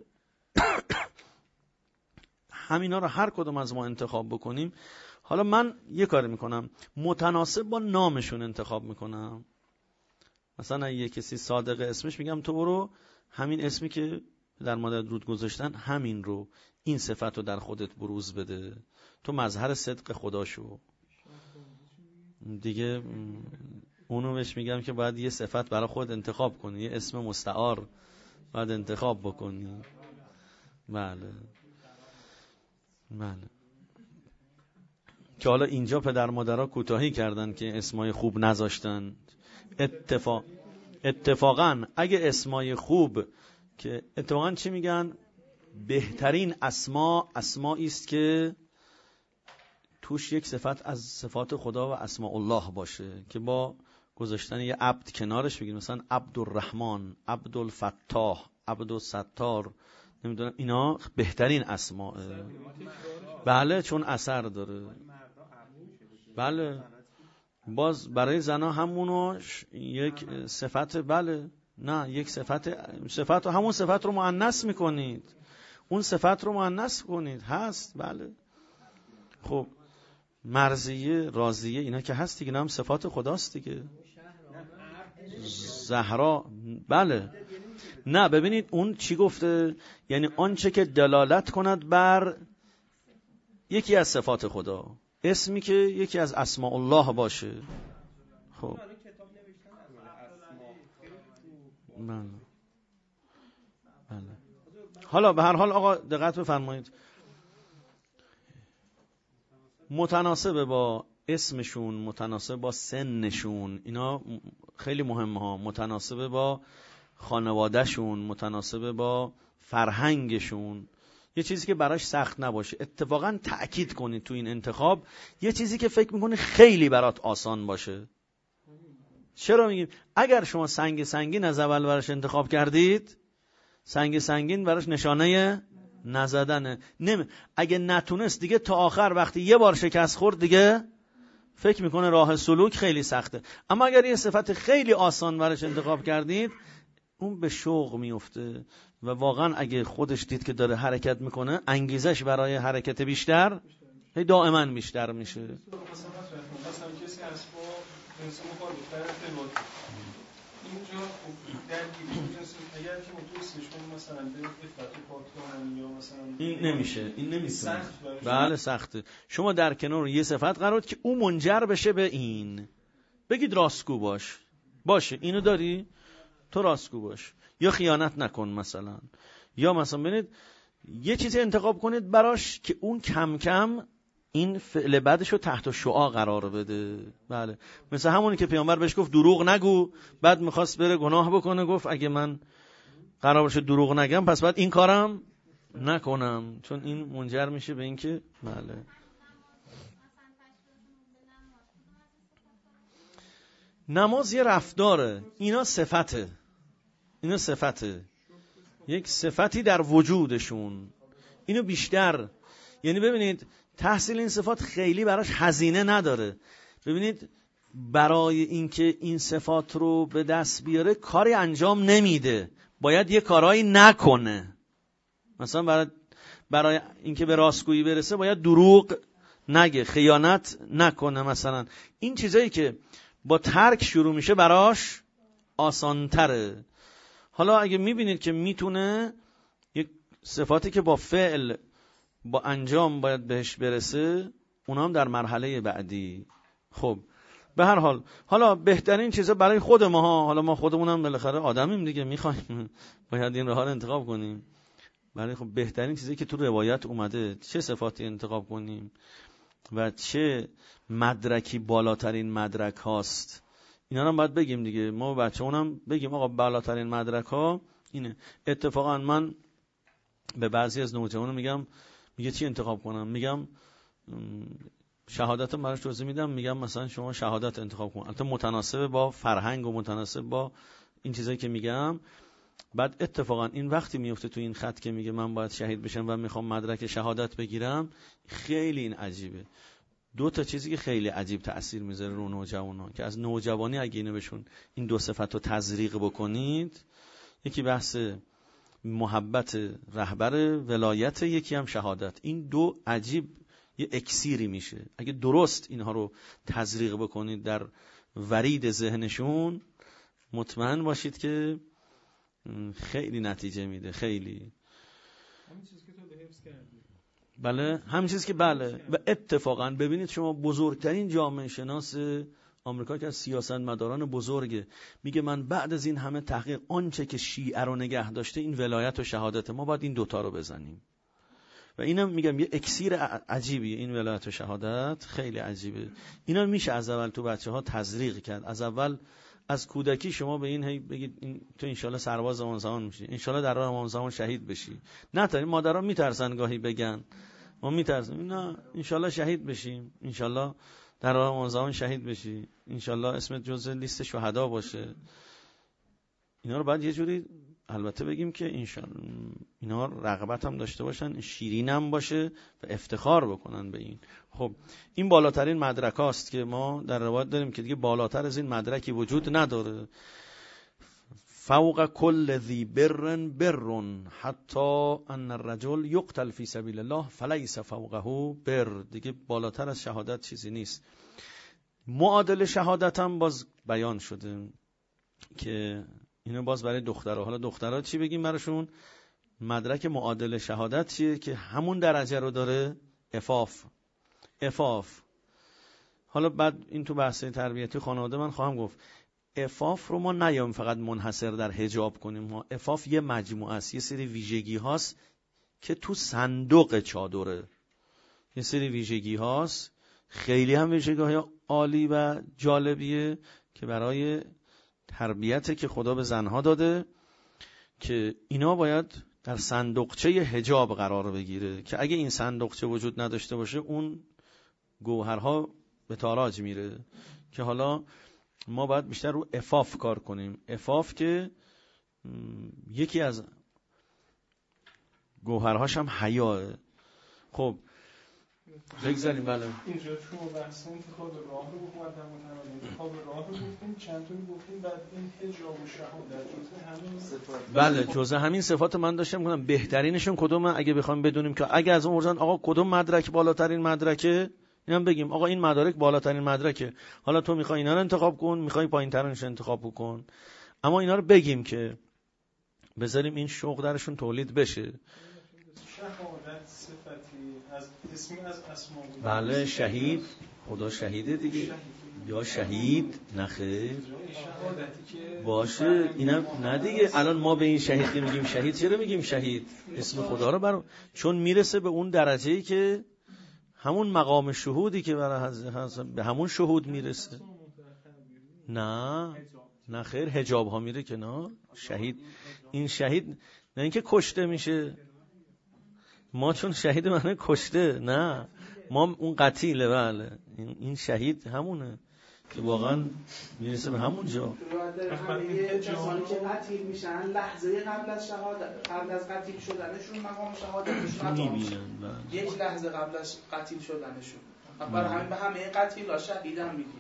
همینا رو هر کدوم از ما انتخاب بکنیم. حالا من یه کاری میکنم، متناسب با نامشون انتخاب میکنم. مثلا یه کسی صادق اسمش، میگم تو برو همین اسمی که در مادر درود گذاشتن همین رو، این صفت رو در خودت بروز بده، تو مظهر صدق خدا شو دیگه. اونو بهش میگم که باید یه صفت برای خود انتخاب کنی، یه اسم مستعار باید انتخاب بکنی. بله بله. که حالا اینجا پدر مادرها کوتاهی کردن که اسمای خوب نذاشتن. اتفاق اتفاقا اگه اسمای خوب، که اتفاقا چی میگن، بهترین اسما اسمایی است که توش یک صفت از صفات خدا و اسماء الله باشه، که با گذاشتن یه عبد کنارش بگیم، مثلا عبدالرحمن، عبدالفتاح، عبدالستار، نمیدونم، اینا بهترین اسماء. بله چون اثر داره. بله باز برای زنا همونو یک صفت، بله نه یک صفت، صفت رو همون صفت رو مؤنث میکنید، اون صفت رو مؤنث کنید، هست بله. خب مرضیه، راضیه، اینا که هست دیگه، اینا هم صفات خداست دیگه. زهرا، بله. نه ببینید اون چی گفته، یعنی آنچه که دلالت کند بر یکی از صفات خدا، اسمی که یکی از اسماء الله باشه. خب بله بله. حالا به هر حال آقا دقت بفرمایید، متناسب با اسمشون، متناسب با سنشون، اینا خیلی مهمه ها، متناسب با خانوادهشون، متناسب با فرهنگشون، یه چیزی که براش سخت نباشه. اتفاقا تأکید کنید تو این انتخاب یه چیزی که فکر میکنی خیلی برات آسان باشه. چرا میگیم؟ اگر شما سنگ سنگین از اول براش انتخاب کردید، سنگ سنگین براش نشانه نزدنه، نمی اگه نتونست دیگه تا آخر، وقتی یه بار شکست خورد دیگه فکر میکنه راه سلوک خیلی سخته. اما اگر یه صفت خیلی آسان براش انتخاب کردید، اون به شوق میفته و واقعا اگه خودش دید که داره حرکت میکنه، انگیزش برای حرکت بیشتر هی دائما بیشتر میشه. مثلا کسی هست با جنس مخالف اینجا درگیری جنس، اگر که متوسطش کنیم مثلا به افت پاکدامنی یا مثلا این نمیشه، این نمیشه. بله سخته. شما در کنار یه صفت قرار که اون منجر بشه به این، بگید راستگو باش، باشه اینو داری تو راستگو باش، یا خیانت نکن مثلا، یا مثلا ببینید یه چیزی انتخاب کنید براش که اون کم کم این فعل بعدش رو تحت شعاع قرار بده. بله مثل همونی که پیامبر بهش گفت دروغ نگو، بعد میخواست بره گناه بکنه، گفت اگه من قرار باشه دروغ نگم پس بعد این کارم نکنم، چون این منجر میشه به این که بله. نماز یه رفتاره، اینا صفته، اینا صفته، یک صفتی در وجودشون، اینو بیشتر، یعنی ببینید تحصیل این صفات خیلی براش هزینه نداره. ببینید برای اینکه این صفات رو به دست بیاره کاری انجام نمیده، باید یه کارایی نکنه. مثلا برای برای اینکه به راستگویی برسه باید دروغ نگه، خیانت نکنه، مثلا این چیزایی که با ترک شروع میشه براش آسانتره. حالا اگه میبینید که میتونه یک صفاتی که با فعل با انجام باید بهش برسه، اونا هم در مرحله بعدی. خب به هر حال حالا بهترین چیزا برای خود ما ها، حالا ما خودمونم بالاخره آدمیم دیگه، میخوایم باید این راه رو انتخاب کنیم. برای خب بهترین چیزی که تو روایت اومده چه صفاتی انتخاب کنیم و چه مدرکی بالاترین مدرک هاست، اینا هم باید بگیم دیگه. ما بچه‌مونم بگیم آقا بالاترین مدرک ها اینه. اتفاقا من به بعضی از نوجوانان میگم، میگه چی انتخاب کنم؟ میگم شهادتم براش توضیح میدم، میگم مثلا شما شهادت انتخاب کن، البته متناسب با فرهنگ و متناسب با این چیزایی که میگم. بعد اتفاقا این وقتی میفته تو این خط که میگه من باید شهید بشم و میخوام مدرک شهادت بگیرم، خیلی این عجیبه. دو تا چیزی که خیلی عجیب تأثیر میذاره رو نوجوانا که از نوجوانی اگه اینو بهشون این دو صفت رو تزریق بکنید، یکی بحث محبت رهبر ولایت، یکی هم شهادت، این دو عجیب یه اکسیری میشه. اگه درست اینها رو تزریق بکنید در ورید ذهنشون، مطمئن باشید که خیلی نتیجه میده. خیلی همین چیزی که تو به حفظ کردی. بله همین چیزی که بله. و اتفاقا ببینید شما بزرگترین جامعه شناس آمریکا که از سیاستمداران بزرگه، میگه من بعد از این همه تحقیق آنچه که شیعه رو نگه داشته این ولایت و شهادت، ما باید این دوتا رو بزنیم. و اینم میگم یه اکسیر عجیبیه این ولایت و شهادت، خیلی عجیبه. اینا میشه از اول تو بچه ها تزریق کرد. از اول از کودکی شما به این هی بگید این تو انشالله سرباز امام زمان میشی، انشالله در راه امام زمان شهید بشی. نه تا این مادرها میترسن گاهی بگن، ما میترسیم، نه انشالله شهید بشیم، انشالله در راه امام زمان شهید بشی، انشالله اسمت جزء لیست شهدا باشه. اینا رو باید یه جوری البته بگیم که این اینا رغبت هم داشته باشن، شیرین هم باشه و افتخار بکنن به این. خب این بالاترین مدرک هاست که ما در روایت داریم که دیگه بالاتر از این مدرکی وجود نداره. فوق کل ذی بر بر حتی ان الرجل یقتل فی سبیل الله فلیس فوقه بر. دیگه بالاتر از شهادت چیزی نیست. معادل شهادت هم باز بیان شده که اینو باز برای دخترها. حالا دخترها چی بگیم براشون؟ مدرک معادل شهادت چیه که همون درجه رو داره؟ عفاف. عفاف. حالا بعد این تو بحث تربیتی خانواده من خواهم گفت عفاف رو ما نیام فقط منحصر در حجاب کنیم. ما عفاف یه مجموعه است، یه سری ویژگی هاست که تو صندوق چادره. یه سری ویژگی هاست خیلی هم ویژگی های عالی و جالبیه که برای تربیت که خدا به زنها داده که اینا باید در صندوقچه حجاب قرار بگیره که اگه این صندوقچه وجود نداشته باشه اون گوهرها به تاراج میره. که حالا ما باید بیشتر رو عفاف کار کنیم. عفاف که یکی از گوهرهاش هم حیاه. خب بگذاریم. بله اینجا تو بحث انتخاب راه رو بخوردم و انتخاب راه رو گفتیم چند تا گفتیم بعد این حجاب و شهادت جزء همین صفات. بله جزء همین صفات من داشتم کنم بهترینشون کدومه اگه بخوام بدونیم که اگه از اون ورزن آقا کدوم مدرک بالاترین مدرکه، اینم بگیم آقا این مدارک بالاترین مدرکه، حالا تو میخوای اینا رو انتخاب کن، میخوای پایین‌ترینش انتخاب بکن، اما اینا رو بگیم که بذاریم این شوق درشون تولید بشه. شهادت صفتی از اسمی از اسماء. بله شهید، خدا شهیده دیگه. یا شهید نخیر باشه اینم نه دیگه. الان ما به این شهید میگیم شهید، چرا میگیم شهید؟ اسم خدا رو برام، چون میرسه به اون درجه‌ای که همون مقام شهودی که برای حضرت به همون شهود میرسه. نه نه خیر، حجاب ها میره کنار. شهید این شهید نه اینکه کشته میشه، ما چون شهید معنی کشته، نه ما اون قتیله. بله این شهید همونه که واقعا میرسه به همون جا. همه کسانی که قتیل میشن لحظه قبل از شهادت، قبل از قتیل شدنشون مقام شهادتشون میبینن. یک لحظه قبل از قتیل شدنشون. برای همین به همه قتیلا شهید هم میگیم.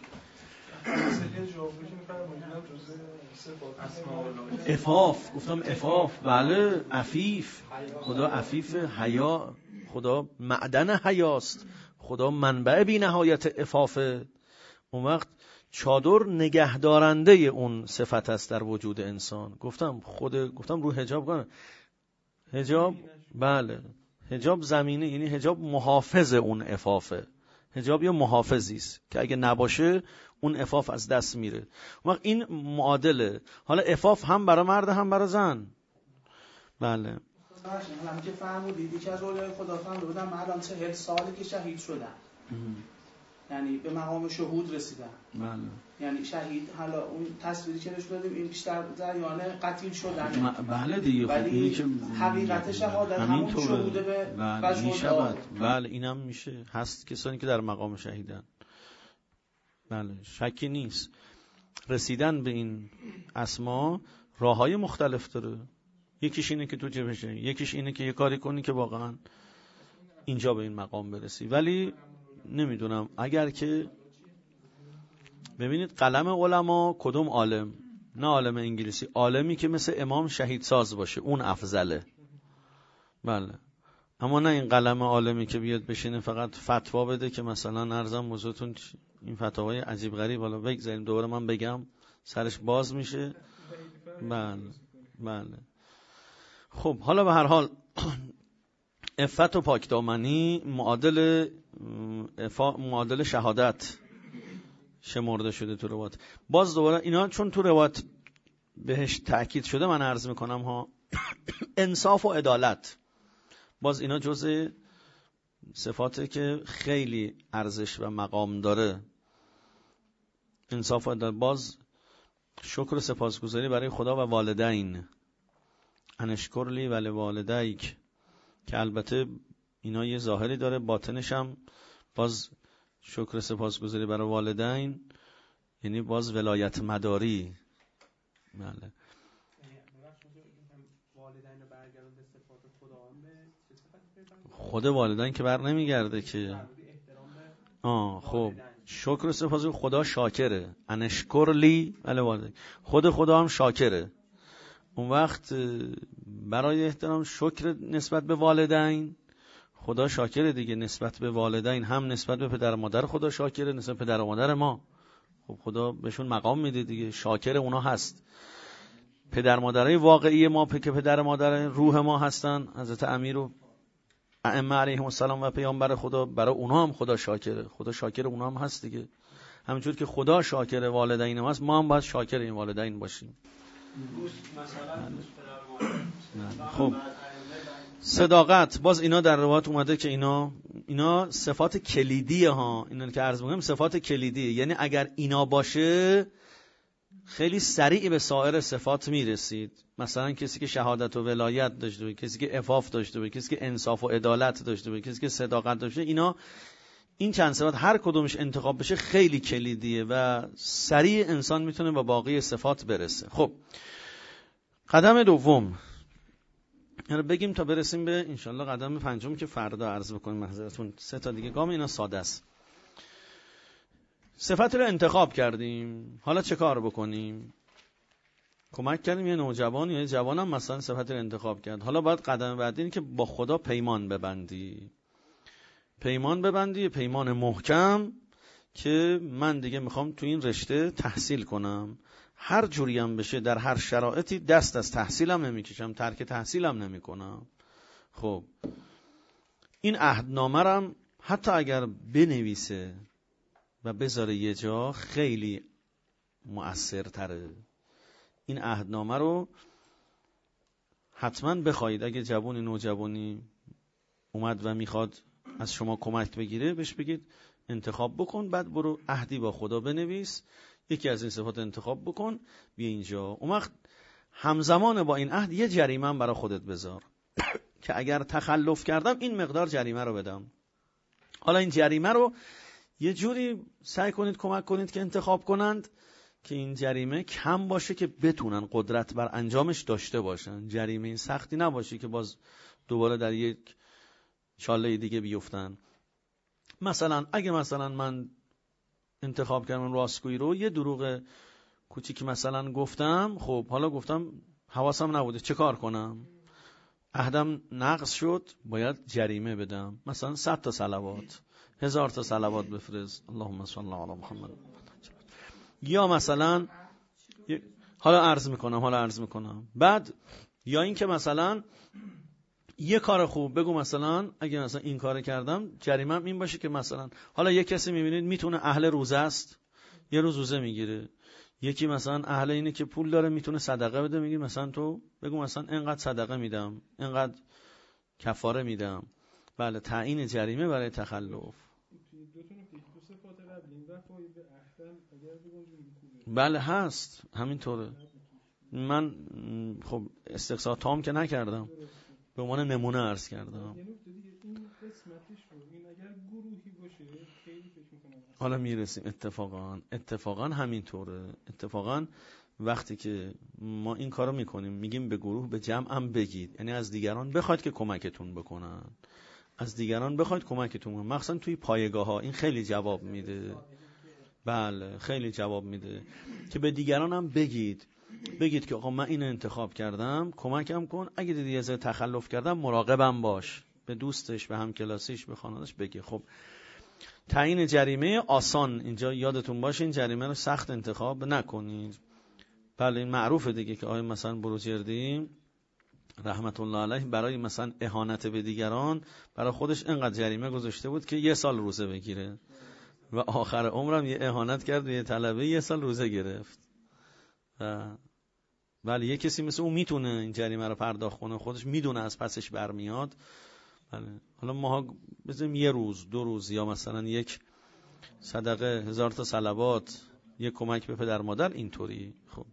عفاف گفتم عفاف. بله عفیف. خدا عفیف، حیا، خدا معدن حیاست، خدا منبع بی نهایت عفافه. اون وقت چادر نگهدارنده اون صفت است در وجود انسان. گفتم خود گفتم رو حجاب کنم. حجاب بله حجاب زمینه، یعنی حجاب محافظ اون عفافه. حجاب یا محافظی است که اگه نباشه اون عفاف از دست میره. اون وقت این معادله. حالا عفاف هم برای مرد هم برای زن. بله من که فهمیدی که از اولای خدا فهمیده بودم من الان چهل سالی که شهید شدم، یعنی به مقام شهود رسیدم. بله یعنی شهید، حالا اون تصویری که نشون دادیم این بیشتر جریان قتیل شدن. بله دیگه. خب اینی که حقیقت شهادت همون شهوده به بله میشه. بله اینم میشه. هست کسانی که در مقام شهیدن. بله شکی نیست. رسیدن به این اسما راههای مختلف داره. یکیش اینه که تو جبهشه، یکیش اینه که یه کاری کنی که واقعا اینجا به این مقام برسی. ولی نمیدونم اگر که ببینید قلم علما کدوم عالم، نه عالم انگلیسی، عالمی که مثل امام شهید ساز باشه اون افضله. بله اما نه این قلم عالمی که بیاد بشینه فقط فتوا بده که مثلا ارزم موضوعتون این فتاوای عجیب غریب، حالا بگذاریم دوباره من بگم سرش باز میشه. بله بله خب حالا به هر حال عفت و پاکدامنی معادل معادل شهادت شمرده شده تو روایت. باز دوباره اینا چون تو روایت بهش تأکید شده من عرض میکنم ها. انصاف و عدالت باز اینا جزء صفاتی که خیلی ارزش و مقام داره. انصاف و عدالت. باز شکر و سپاسگزاری برای خدا و والدین. انشکر لی و لوالدیک، که البته اینا یه ظاهری داره، باطنش هم باز شکر سپاسگزاری برای والدین یعنی باز ولایت مداری. بله خود والدین که بر نمیگرده که آه خب شکر و سپاس خدا شاکره، انشکر لی ولی والدین، خود خدا هم شاکره. اون وقت برای احترام شکر نسبت به والدین، خدا شاکره دیگه، نسبت به والدین هم نسبت به پدر و مادر خدا شاکره، نسبت به پدر و مادر ما خب خدا بهشون مقام میده دیگه، شاکر اونا هست. پدر مادرای واقعی ما که پدر مادر روح ما هستن، حضرت امیر و ائمه علیهم السلام و پیامبر خدا، برای اونا هم خدا شاکره، خدا شاکر اونا هم هست دیگه. همینجور که خدا شاکر والدین ما هست، ما هم باید شاکر این والدین باشیم. خب صداقت، باز اینا در روایت اومده که اینا اینا صفات کلیدیه ها، اینا که عرض می‌کنم صفات کلیدیه، یعنی اگر اینا باشه خیلی سریع به سایر صفات میرسید. مثلا کسی که شهادت و ولایت داشته باشه، کسی که عفاف داشته باشه، کسی که انصاف و عدالت داشته باشه، کسی که صداقت داشته، اینا این چند صفات هر کدومش انتخاب بشه خیلی کلیدیه و سریع انسان میتونه با باقی صفات برسه. خب قدم دوم یعنی بگیم تا برسیم به انشالله قدم پنجم که فردا عرض بکنیم محضرتون. سه تا دیگه گام، اینا ساده است. صفت رو انتخاب کردیم، حالا چه کار بکنیم؟ کمک کردیم یه نوجوان یا یه جوانم مثلا صفت رو انتخاب کرد، حالا باید قدم بعدی اینه که با خدا پیمان ببندی. پیمان ببندی، پیمان محکم که من دیگه میخوام تو این رشته تحصیل کنم، هر جوری هم بشه در هر شرایطی دست از تحصیلم نمیکشم، ترک تحصیلم نمیکنم. خب این عهدنامه رم حتی اگر بنویسه و بذاره یه جا خیلی مؤثرتره. این عهدنامه رو حتما بخواید. اگه جوانی نوجوانی اومد و میخواد از شما کمک بگیره، بهش بگید انتخاب بکن، بعد برو عهدی با خدا بنویس، یکی از این صفات انتخاب بکن، بیا اینجا. اون وقت همزمان با این عهد یه جریمه هم برای خودت بذار که اگر تخلف کردم این مقدار جریمه رو بدم. حالا این جریمه رو یه جوری سعی کنید کمک کنید که انتخاب کنند که این جریمه کم باشه که بتونن قدرت بر انجامش داشته باشن. جریمه این سختی نباشه که باز دوباره در یک چاله دیگه بیفتن. مثلا اگه مثلا من انتخاب کردم راستگویی رو، یه دروغ کوچیکی مثلا گفتم، خب حالا گفتم حواسم نبوده، چه کار کنم؟ عهدم نقض شد، باید جریمه بدم. مثلا صد تا صلوات، هزار تا صلوات بفرست، اللهم صل علی محمد. یا مثلا حالا عرض میکنم حالا عرض میکنم بعد یا این که مثلا یه کار خوب بگو، مثلا اگه مثلا این کار کردم جریمه‌ام این باشه که مثلا حالا یه کسی میبینید میتونه اهل روزه است، یه روز روزه میگیره. یکی مثلا اهل اینه که پول داره میتونه صدقه بده، میگی مثلا تو بگو مثلا اینقدر صدقه میدم، اینقدر کفاره میدم. بله، تعیین جریمه برای تخلف. بله هست، همینطوره. من خب استقصا تام که نکردم، به عنوان نمونه عرض کردم. حالا میرسیم. اتفاقا اتفاقا همینطوره. اتفاقا وقتی که ما این کارو میکنیم، میگیم به گروه به جمع هم بگید، یعنی از دیگران بخواید که کمکتون بکنن، از دیگران بخواید کمکتون بکنن، مخصوصا توی پایگاه ها این خیلی جواب میده. بله خیلی جواب میده که به دیگران هم بگید بگید که آقا من اینو انتخاب کردم، کمکم کن، اگه دیدی از تخلف کردم مراقبم باش. به دوستش، به همکلاسیش، به خانواده‌اش بگی. خب تعیین جریمه آسان، اینجا یادتون باشه این جریمه رو سخت انتخاب نکنید. بله این معروفه دیگه که آقای مثلا بروجردی رحمت الله علیه برای مثلا اهانت به دیگران برای خودش اینقدر جریمه گذاشته بود که یه سال روزه بگیره و آخر عمرم یه اهانت کرد و یه طلبه یه سال روزه گرفت. بله یه کسی مثل اون میتونه این جریمه رو پرداخت کنه، خودش میدونه از پسش برمیاد. بله حالا ماها بزنیم یه روز، دو روز، یا مثلا یک صدقه، هزار تا صلوات، یک کمک به پدر مادر، اینطوری. خب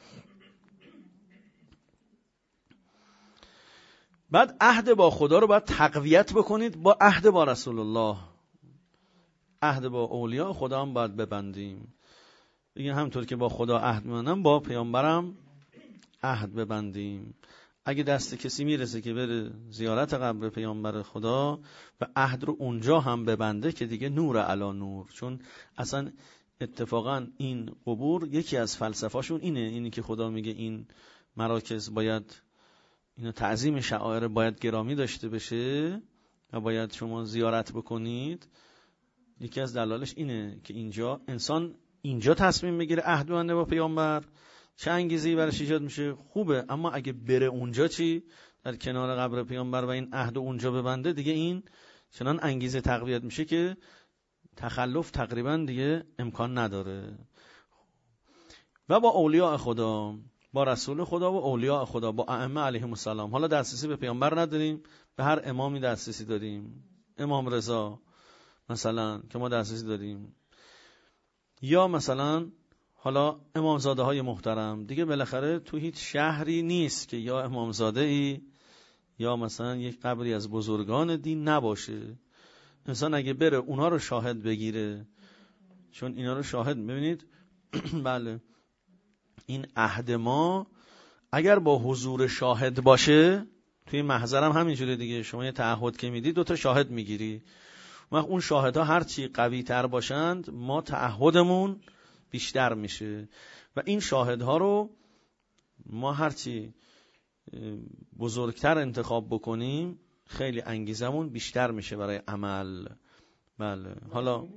بعد عهد با خدا رو باید تقویت بکنید با عهد با رسول الله. عهد با اولیاء خدا هم باید ببندیم. دیگه همطور که با خدا عهد می‌بندم با پیامبرم عهد ببندیم. اگه دست کسی میرسه که بره زیارت قبر پیامبر خدا و عهد رو اونجا هم ببنده که دیگه نور علی نور. چون اصلا اتفاقا این قبور یکی از فلسفه‌شون اینه، اینی که خدا میگه این مراکز باید اینو تعظیم شعائر باید گرامی داشته بشه و باید شما زیارت بکنید. یکی از دلایلش اینه که اینجا انسان اینجا تصمیم بگیره عهد ببنده با پیامبر، چه انگیزه‌ای براش ایجاد میشه؟ خوبه. اما اگه بره اونجا چی؟ در کنار قبر پیامبر و این عهد اونجا ببنده، دیگه این چنان انگیزه تقویت میشه که تخلف تقریبا دیگه امکان نداره. و با اولیاء خدا، با رسول خدا و اولیاء خدا، با ائمه علیهم السلام. حالا دسترسی به پیامبر نداریم، به هر امامی دسترسی داریم. امام رضا مثلا که ما دسترسی داریم، یا مثلا حالا امامزاده های محترم دیگه. بالاخره تو هیچ شهری نیست که یا امامزاده ای یا مثلا یک قبری از بزرگان دین نباشه. انسان اگه بره اونا رو شاهد بگیره، چون اینا رو شاهد ببینید بله این عهد ما اگر با حضور شاهد باشه، توی محضرم همینجوره دیگه، شما یه تعهد که میدی دوتا شاهد میگیری، وقت اون شاهدها هرچی قوی تر باشند ما تعهدمون بیشتر میشه و این شاهدها رو ما هرچی بزرگتر انتخاب بکنیم خیلی انگیزمون بیشتر میشه برای عمل. بله حالا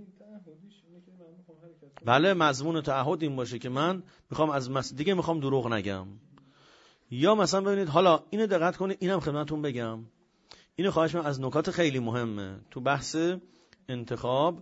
بله مضمون تعهد این باشه که من میخوام از مس... دیگه میخوام دروغ نگم. یا مثلا ببینید حالا اینو دقت کنید، اینم خدمتتون بگم، اینو خواهش من از نکات خیلی مهمه تو بحث انتخاب.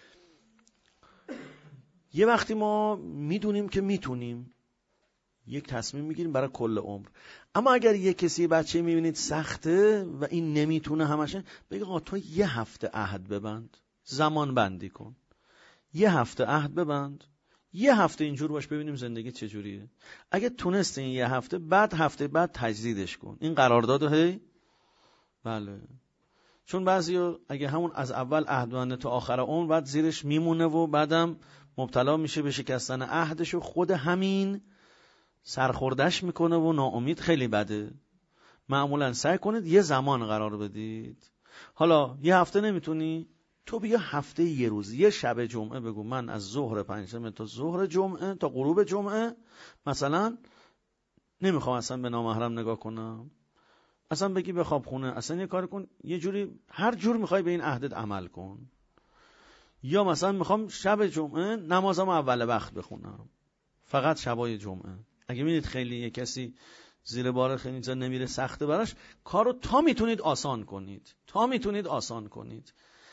یه وقتی ما میدونیم که میتونیم یک تصمیم میگیریم برای کل عمر، اما اگر یه کسی بچه میبینید سخته و این نمیتونه همشه، بگه آقا تو یه هفته عهد ببند، زمان بندی کن، یه هفته عهد ببند، یه هفته اینجور باش ببینیم زندگی چجوریه. اگه تونست این یه هفته، بعد هفته بعد تجدیدش کن این قراردادو. هی بله چون بعضیا اگه همون از اول عهد بنده تا آخر عمر بعد زیرش میمونه و بعدم مبتلا میشه به شکستن عهدش و خود همین سرخوردش میکنه و ناامید، خیلی بده. معمولا سعی کنید یه زمان قرار بدید. حالا یه هفته نمیتونی، تو بیا هفته یه روز، یه شب جمعه بگو من از ظهر پنجشنبه تا ظهر جمعه تا غروب جمعه مثلا نمیخوام اصلا به نامحرم نگاه کنم، اصلا بگی بخواب خونه، اصلا یه کار کن، یه جوری هر جور میخوای به این عهدت عمل کن. یا مثلا میخوام شب جمعه نمازم اول وقت بخونم، فقط شبای جمعه. اگه میدید خیلی یه کسی زیر بار خیلی نمیره، سخته براش، کارو تا میتونید آسان کنید، تا میتونید آسان کنید.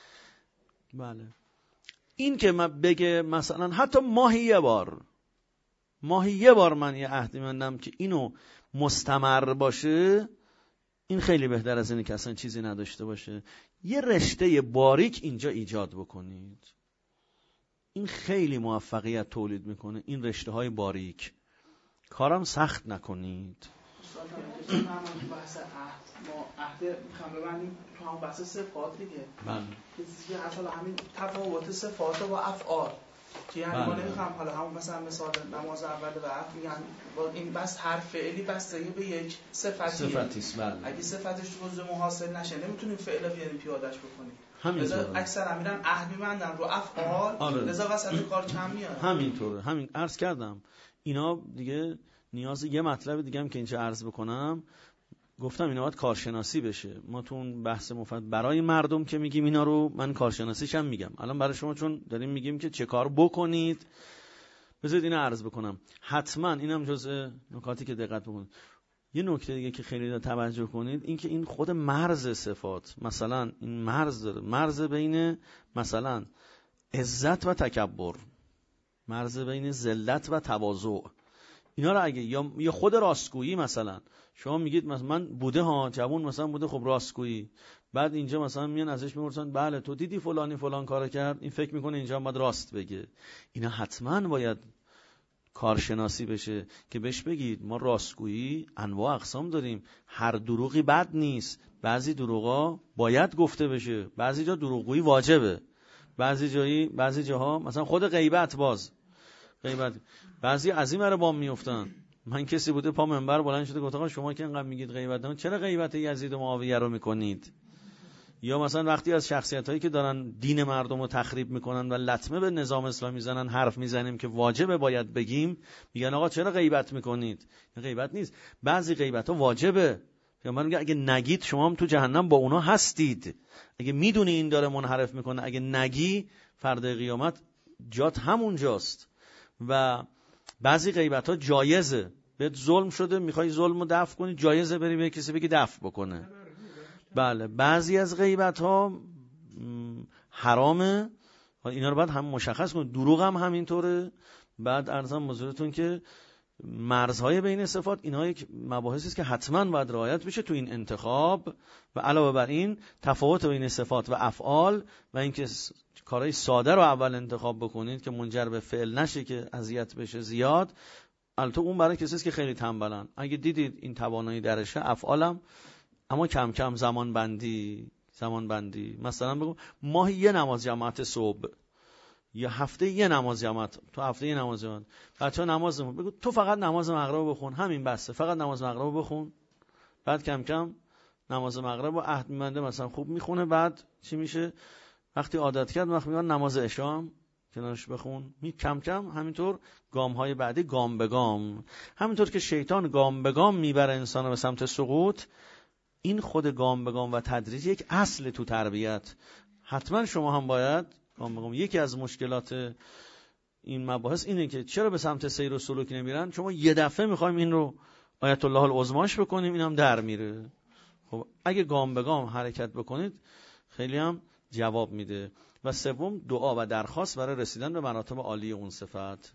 بله این که من بگه مثلا حتی ماهی یه بار ماهی یه بار من یه عهدی مندم که اینو مستمر باشه، این خیلی بهتر از اینه که اصلا چیزی نداشته باشه. یه رشته باریک اینجا ایجاد بکنید، این خیلی موفقیت تولید میکنه. این رشته های باریک، کارم سخت نکنید. بحث عهد، ما عهد میخوام ببندیم تو هم بحث صفات دیگه. بله. که اصلا همین تفاوت صفات و افعال که یعنی ما نمیخوام حالا همون مثلا مثال نماز اول وقت میگن با این بس هر فعلی بستگی به یک صفتیه. صفتیست. بله. اگه صفتش تو جزء محاصل نشه نمیتونیم فعل بیاریم پیادهش بکنیم. همینطوره. اکثر میرن عهد میبندن رو افعال، لذا وسط کار کم میاد. همینطوره. همین عرض کردم. اینا دیگه نیاز یه مطلب دیگه هم که اینجا عرض بکنم، گفتم اینا باید کارشناسی بشه. ما تو اون بحث مفید برای مردم که میگیم اینا رو، من کارشناسیش هم میگم. الان برای شما چون داریم میگیم که چه کار بکنید، بذارید اینو عرض بکنم. حتما اینم جزء نکاتی که دقت بکنید. یه نکته دیگه که خیلی توجه کنید، این که این خود مرز صفات، مثلا این مرز داره، مرز بین مثلا عزت و تکبر، مرز بین ذلت و تواضع. اینا رو اگه یا یا خود راستگویی، مثلا شما میگید مثلا من بوده ها جوون مثلا بوده، خب راستگویی، بعد اینجا مثلا میان ازش میپرسن بله تو دیدی فلانی فلان کارو کرد، این فکر میکنه اینجا هم باید راست بگه. اینا حتما باید کارشناسی بشه که بهش بگید ما راستگویی انواع اقسام داریم، هر دروغی بد نیست، بعضی دروغا باید گفته بشه، بعضی جا دروغگویی واجبه، بعضی جایی بعضی جاها مثلا خود غیبت، باز غیبت بعضی از این مره بام میافتن، من کسی بوده پا منبر بلند شده گفت آقا شما که اینقدر میگید غیبت، چرا غیبت یزید و معاویه رو میکنید؟ یا مثلا وقتی از شخصیتایی که دارن دین مردم رو تخریب میکنن و لطمه به نظام اسلامی میزنن حرف میزنیم که واجبه باید بگیم، میگن آقا چرا غیبت میکنید؟ این غیبت نیست، بعضی غیبت ها واجبه. پیامبر میگه اگه نگید شما هم تو جهنم با اونا هستید. اگه میدونی این داره منحرف میکنه، اگه نگی فردا قیامت جات همونجاست. و بعضی غیبت ها جایزه، بهت ظلم شده میخوای ظلم رو دفع کنی، جایزه بری به کسی بگی دفع بکنه. بله بعضی از غیبت ها حرامه، اینا رو باید هم مشخص کنید. دروغ هم همینطوره. بعد عرضم حضورتون که مرزهای بین صفات، اینها یک مباحثی است که حتما باید رعایت بشه تو این انتخاب. و علاوه بر این تفاوت بین صفات و افعال و اینکه کارهای ساده رو اول انتخاب بکنید که منجر به فعل نشه که اذیت بشه زیاد. البته اون برای کسی است که خیلی تنبلن. اگه دیدید این توانایی درشه، افعالم اما کم کم زمان بندی زمان بندی مثلا بگو ماهی یه نماز جماعت صبح یا هفته یه نماز جماعت، تو هفته یه نماز جماعت بچه‌ها نماز بخون، بگو تو فقط نماز مغرب بخون، همین بسه، فقط نماز مغرب بخون. بعد کم کم نماز مغرب رو عهد می‌بنده، مثلا خوب میخونه. بعد چی میشه؟ وقتی عادت کرد وقت میگن نماز عشا هم کنارش بخون. می کم کم همینطور گام‌های بعدی گام به گام، همینطور که شیطان گام به گام میبره انسان به سمت سقوط، این خود گام به گام و تدریج یک اصل تو تربیت. حتما شما هم باید گام به گام. یکی از مشکلات این مباحث اینه که چرا به سمت سیر و سلوک نمیرن؟ چون یه دفعه میخوایم این رو آیت الله العظماش بکنیم، اینم در میره. خب اگه گام به گام حرکت بکنید خیلی هم جواب میده. و سوم دعا و درخواست برای رسیدن به مراتب عالی اون صفت.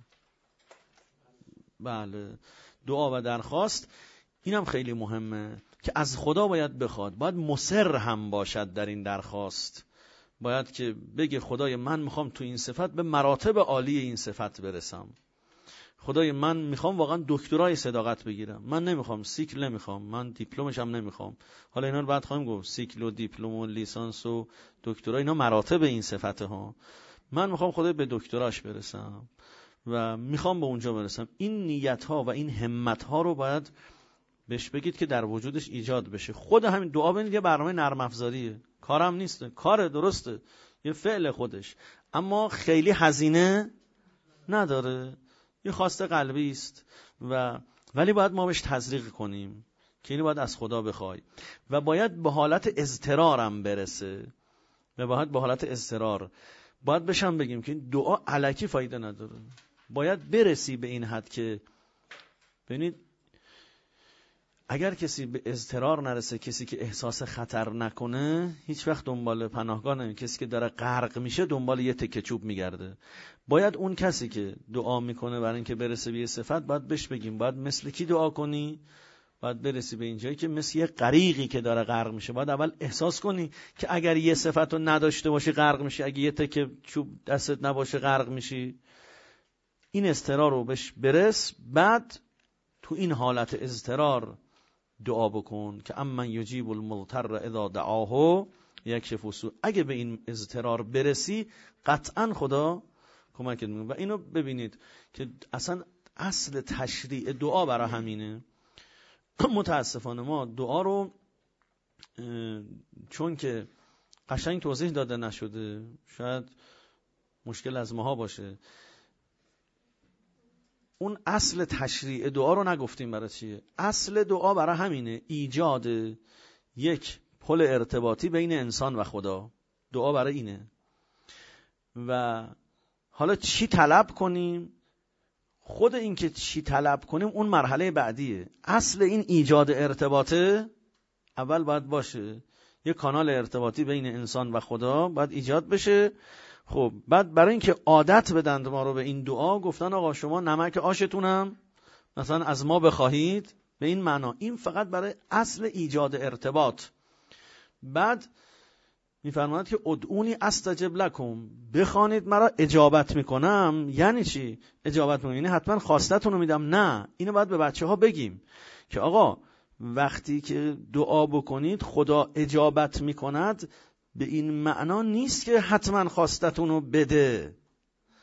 بله دعا و درخواست اینم خیلی مهمه که از خدا باید بخواد، باید مصر هم باشد در این درخواست. باید که بگه خدای من میخوام تو این صفت به مراتب عالی این صفت برسم. خدای من میخوام واقعا دکترای صداقت بگیرم، من نمیخوام سیکل، نمیخوام من دیپلمش هم نمیخوام. حالا اینا رو بعد خواهیم گفت، سیکل و دیپلم و لیسانس و دکترا اینا مراتب این صفته ها. من میخوام خدای به دکتراش برسم و میخوام به اونجا برسم. این نیت ها و این همت ها رو باید بهش بگید که در وجودش ایجاد بشه. خود همین دعا ببینید یه برنامه نرم افزاریه، کارم نیست، کار درسته، یه فعل خودش، اما خیلی هزینه نداره، یه خواسته قلبی است و ولی باید ما بهش تزریق کنیم که اینو باید از خدا بخوای و باید به حالت اضطرارم برسه. و باید به حالت اضطرار باید بشم بگیم که این دعا الکی فایده نداره. باید برسی به این حد که ببینید اگر کسی به اضطرار نرسه، کسی که احساس خطر نکنه، هیچ وقت دنبال پناهگاه نمیره. کسی که داره غرق میشه دنبال یه تکه چوب میگرده. باید اون کسی که دعا میکنه برای اینکه برسه به یه صفت، باید بهش بگیم باید مثل کی دعا کنی؟ باید برسی به اینجایی که مثل یه غریقی که داره غرق میشه. باید اول احساس کنی که اگر یه صفت رو نداشته باشی غرق میشی، اگه یه تکه چوب دستت نباشه غرق میشی. این اضطرار رو بهش برس، بعد تو این حالت اضطرار دعا بکن که امن یجیب المضطر اذا دعاه یکشف سوء. اگه به این اضطرار برسی قطعا خدا کمکت میکنه. و اینو ببینید که اصلا اصل تشریع دعا برای همینه. متاسفانه ما دعا رو چون که قشنگ توضیح داده نشده، شاید مشکل از ماها باشه، اون اصل تشریع دعا رو نگفتیم. برای چیه؟ اصل دعا برای همینه، ایجاد یک پل ارتباطی بین انسان و خدا. دعا برای اینه. و حالا چی طلب کنیم؟ خود این که چی طلب کنیم اون مرحله بعدیه. اصل این ایجاد ارتباطه اول باید باشه، یک کانال ارتباطی بین انسان و خدا باید ایجاد بشه. خب بعد برای اینکه عادت بدن ما رو به این دعا، گفتن آقا شما نمک آشتونم مثلا از ما بخواهید، به این معنا. این فقط برای اصل ایجاد ارتباط. بعد میفرماید که ادعونی استجب لکم، بخوانید مرا اجابت میکنم. یعنی چی اجابت میکنم؟ یعنی حتما خواستتون رو میدم؟ نه، اینو باید به بچه ها بگیم که آقا وقتی که دعا بکنید خدا اجابت میکند، به این معنا نیست که حتما خواستتون رو بده.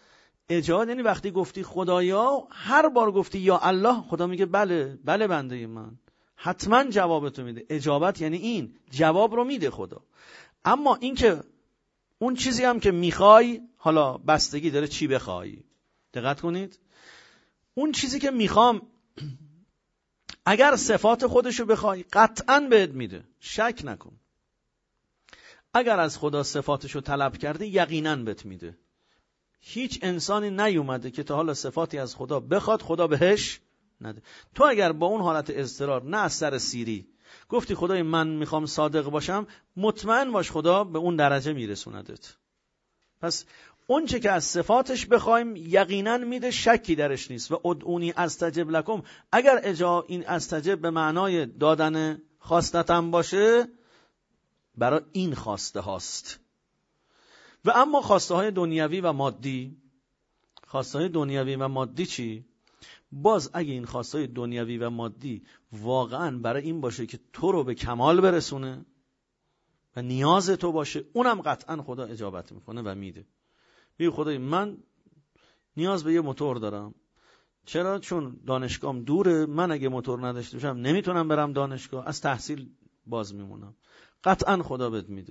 اجابت یعنی وقتی گفتی خدایا، هر بار گفتی یا الله، خدا میگه بله بله بنده من، حتما جوابتو میده. اجابت یعنی این جواب رو میده خدا. اما این که اون چیزی هم که میخوای، حالا بستگی داره چی بخوای. دقت کنید، اون چیزی که میخوام اگر صفات خودشو بخوای قطعاً بهت میده، شک نکن. اگر از خدا صفاتشو طلب کرده یقیناً بهت میده. هیچ انسانی نیومده که تا حالا صفاتی از خدا بخواد خدا بهش نده. تو اگر با اون حالت اضطرار، نه از سر سیری، گفتی خدای من میخوام صادق باشم، مطمئن باش خدا به اون درجه میرسوندت. پس اون چه که از صفاتش بخوایم یقینا میده، شکی درش نیست. و ادعونی استجب لکم، اگر اجا این استجب به معنای دادن خواستتم باشه، برای این خواسته هاست. و اما خواسته های دنیوی و مادی، خواسته های دنیوی و مادی چی؟ باز اگه این خواسته های دنیوی و مادی واقعا برای این باشه که تو رو به کمال برسونه و نیاز تو باشه، اونم قطعا خدا اجابت میکنه و میده. بگو خدای من نیاز به یه موتور دارم. چرا؟ چون دانشگاهم دوره، من اگه موتور نداشته باشم نمیتونم برم دانشگاه، از تحصیل باز میمونم. قطعا خدا بهت میده.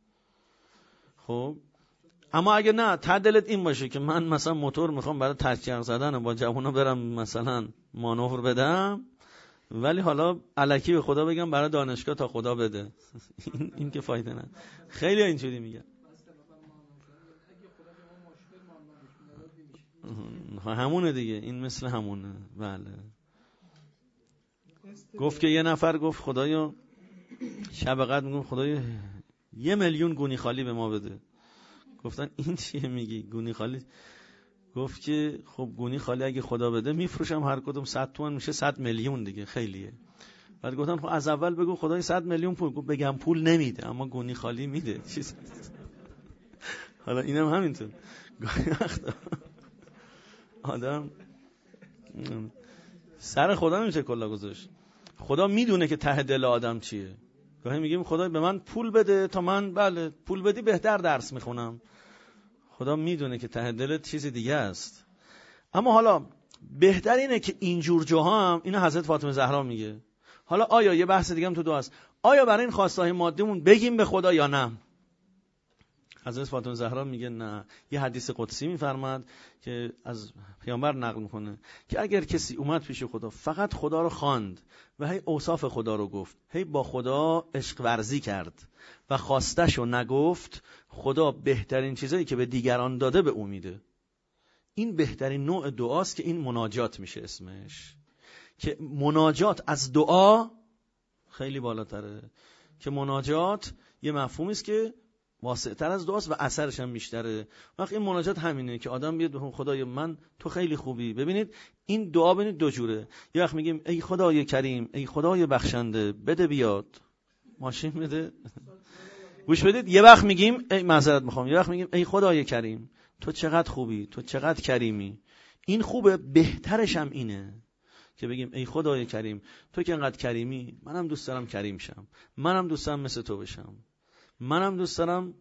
خب اما اگه نه، ته دلت این باشه که من مثلا موتور میخوام برای تکیه زدن و با جوونا برم مثلا مانور بدم، ولی حالا الکی به خدا بگم برای دانشگاه تا خدا بده، این, این که فایده نه. خیلی اینجوری میگن. همونه دیگه، این مثل همونه. بله. گفت که یه نفر گفت خدایا شب قدر میگم خدایا یه میلیون گونی خالی به ما بده. گفتن این چیه میگی گونی خالی؟ گفت که خب گونی خالی اگه خدا بده میفروشم هر کدوم صد تومن، میشه صد میلیون دیگه، خیلیه. بعد گفتن خب از اول بگو خدای صد میلیون پول. گفت بگم پول نمیده اما گونی خالی میده. چیز حالا اینم همینطور گاهی وقتا آدم سر خدا میشه کلا گذاشت. خدا میدونه که ته دل آدم چیه. گاهی میگیم خدا به من پول بده تا من بله پول بدی بهتر درس میخونم. خدا میدونه که ته دلت چیز دیگه است. اما حالا بهتر اینه که اینجور جاها هم، اینو حضرت فاطمه زهرا میگه. حالا آیا یه بحث دیگه هم تو دعاست، آیا برای این خواسته های مادیمون بگیم به خدا یا نه؟ حضرت فاطمه زهرا میگه نه. یه حدیث قدسی میفرماد که از پیامبر نقل میکنه که اگر کسی اومد پیش خدا فقط خدا رو خواند و هی اوصاف خدا رو گفت، هی با خدا عشق ورزی کرد و خواستشو نگفت، خدا بهترین چیزایی که به دیگران داده به او میده. این بهترین نوع دعاست که این مناجات میشه اسمش. که مناجات از دعا خیلی بالاتره. که مناجات یه مفهومی است که واسع‌تر از دعاست و اثرش هم بیشتره. وقتی این مناجات همینه که آدم بیاد به خدای من تو خیلی خوبی. ببینید این دعا ببینید دو جوره. یه وقت میگیم ای خدای کریم، ای خدای بخشنده، بده بیاد ماشین بده. گوش بدید، یه وقت میگیم ای معذرت میخوام، یه وقت میگیم ای خدای کریم تو چقدر خوبی، تو چقدر کریمی. این خوبه، بهترش هم اینه که بگیم ای خدای کریم تو که انقدر کریمی، منم دوست دارم کریم شم، منم دوست دارم مثل تو بشم، منم دوست دارم.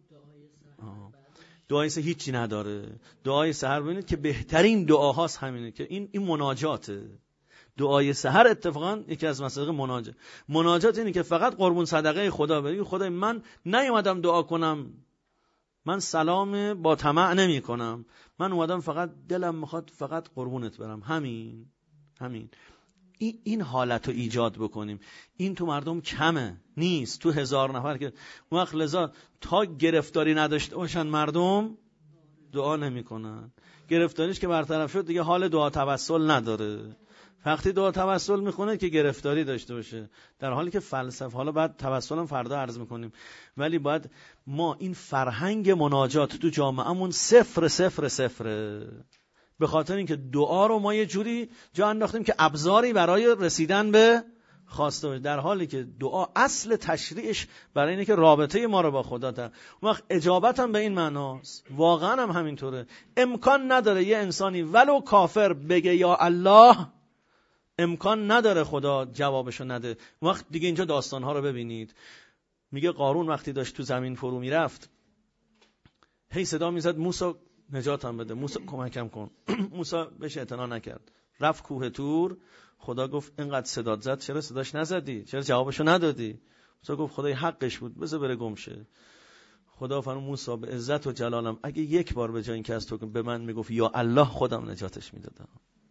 دعای سحر هیچی نداره. دعای سحر ببینید که بهترین دعاهاست همینه که این این مناجاته. دعای سحر اتفاقا یکی از مسائل مناجات. مناجات اینه که فقط قربون صدقه خدا بگی خدای من نیومدم دعا کنم، من سلام با طمع نمی کنم، من اومدم فقط دلم میخواد فقط قربونت برم. همین همین این این حالت رو ایجاد بکنیم. این تو مردم کمه، نیست تو هزار نفر که وقت لذا تا گرفتاری نداشته باشن مردم دعا نمی کنن. گرفتاریش که برطرف شد دیگه حال دعا توسل نداره. وقتی دعا توسل میخونه که گرفتاری داشته باشه، در حالی که فلسفه، حالا بعد توسل هم فردا عرض میکنیم، ولی باید ما این فرهنگ مناجات تو جامعهمون صفر صفر صفره. به خاطر اینکه دعا رو ما یه جوری جا انداختیم که ابزاری برای رسیدن به خواسته باشه، در حالی که دعا اصل تشریعش برای اینه که رابطه ما رو با خدا تا وقت اجابت هم به این معناست. واقعا هم همینطوره. امکان نداره یه انسانی ولو کافر بگه یا الله، امکان نداره خدا جوابشو نده. وقت دیگه اینجا داستانها رو ببینید. میگه قارون وقتی داشت تو زمین فرو میرفت، هی صدا میزد موسی نجاتم بده، موسی کمکم کن. موسی بهش اعتنا نکرد، رفت کوه تور. خدا گفت اینقدر صدات زد چرا صداش نزدی؟ چرا جوابشو ندادی؟ موسی گفت خدای حقش بود، بذار بره گم شه. خدا فرمود موسی به عزت و جلالم اگه یک بار به جای این که از تو به من میگفت یا الله، خودم نجاتش میدادم.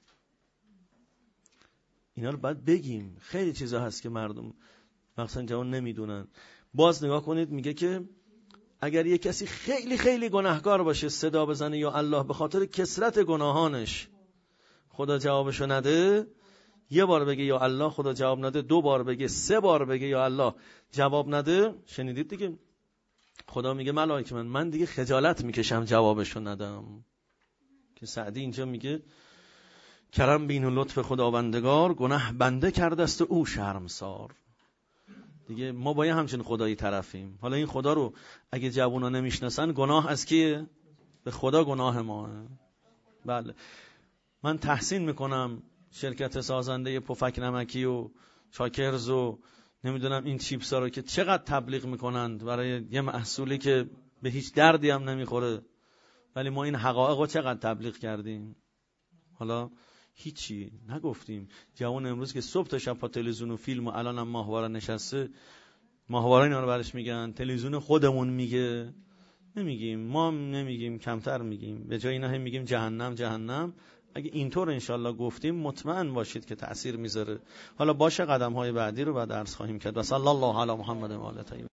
اینا رو باید بگیم. خیلی چیزا هست که مردم مثلا جوان نمیدونن. باز نگاه کنید میگه که اگر یک کسی خیلی خیلی گناهکار باشه صدا بزنه یا الله، به خاطر کثرت گناهانش خدا جوابشو نده، یه بار بگه یا الله خدا جواب نده، دو بار بگه، سه بار بگه یا الله جواب نده، شنیدید دیگه خدا میگه ملائکه من من دیگه خجالت میکشم جوابشو ندم. که سعدی اینجا میگه کرم بین و لطف خداوندگار، گناه بنده کرده است او شرمسار. دیگه ما با یه همچین خدایی طرفیم. حالا این خدا رو اگه جوونا نمیشناسن، گناه از کیه؟ به خدا گناه ماه. بله من تحسین میکنم شرکت سازنده پفک نمکی و چاکرز و نمیدونم این چیپس ها رو که چقدر تبلیغ میکنند برای یه محصولی که به هیچ دردی هم نمیخوره، ولی ما این حقایق رو چقدر تبلیغ کردیم. حالا هیچی نگفتیم. جوان امروز که صبح تا شب پا تلویزیون و فیلم و الان هم ماهواره نشسته، ماهواره اینا رو برش میگن، تلویزیون خودمون میگه، نمیگیم، ما نمیگیم، کمتر میگیم، به جای اینا هم میگیم جهنم جهنم. اگه اینطور انشالله گفتیم مطمئن باشید که تأثیر میذاره. حالا باشه قدم های بعدی رو بعد عرض خواهیم کرد. و صلی الله علی محمد و آله طاهرین.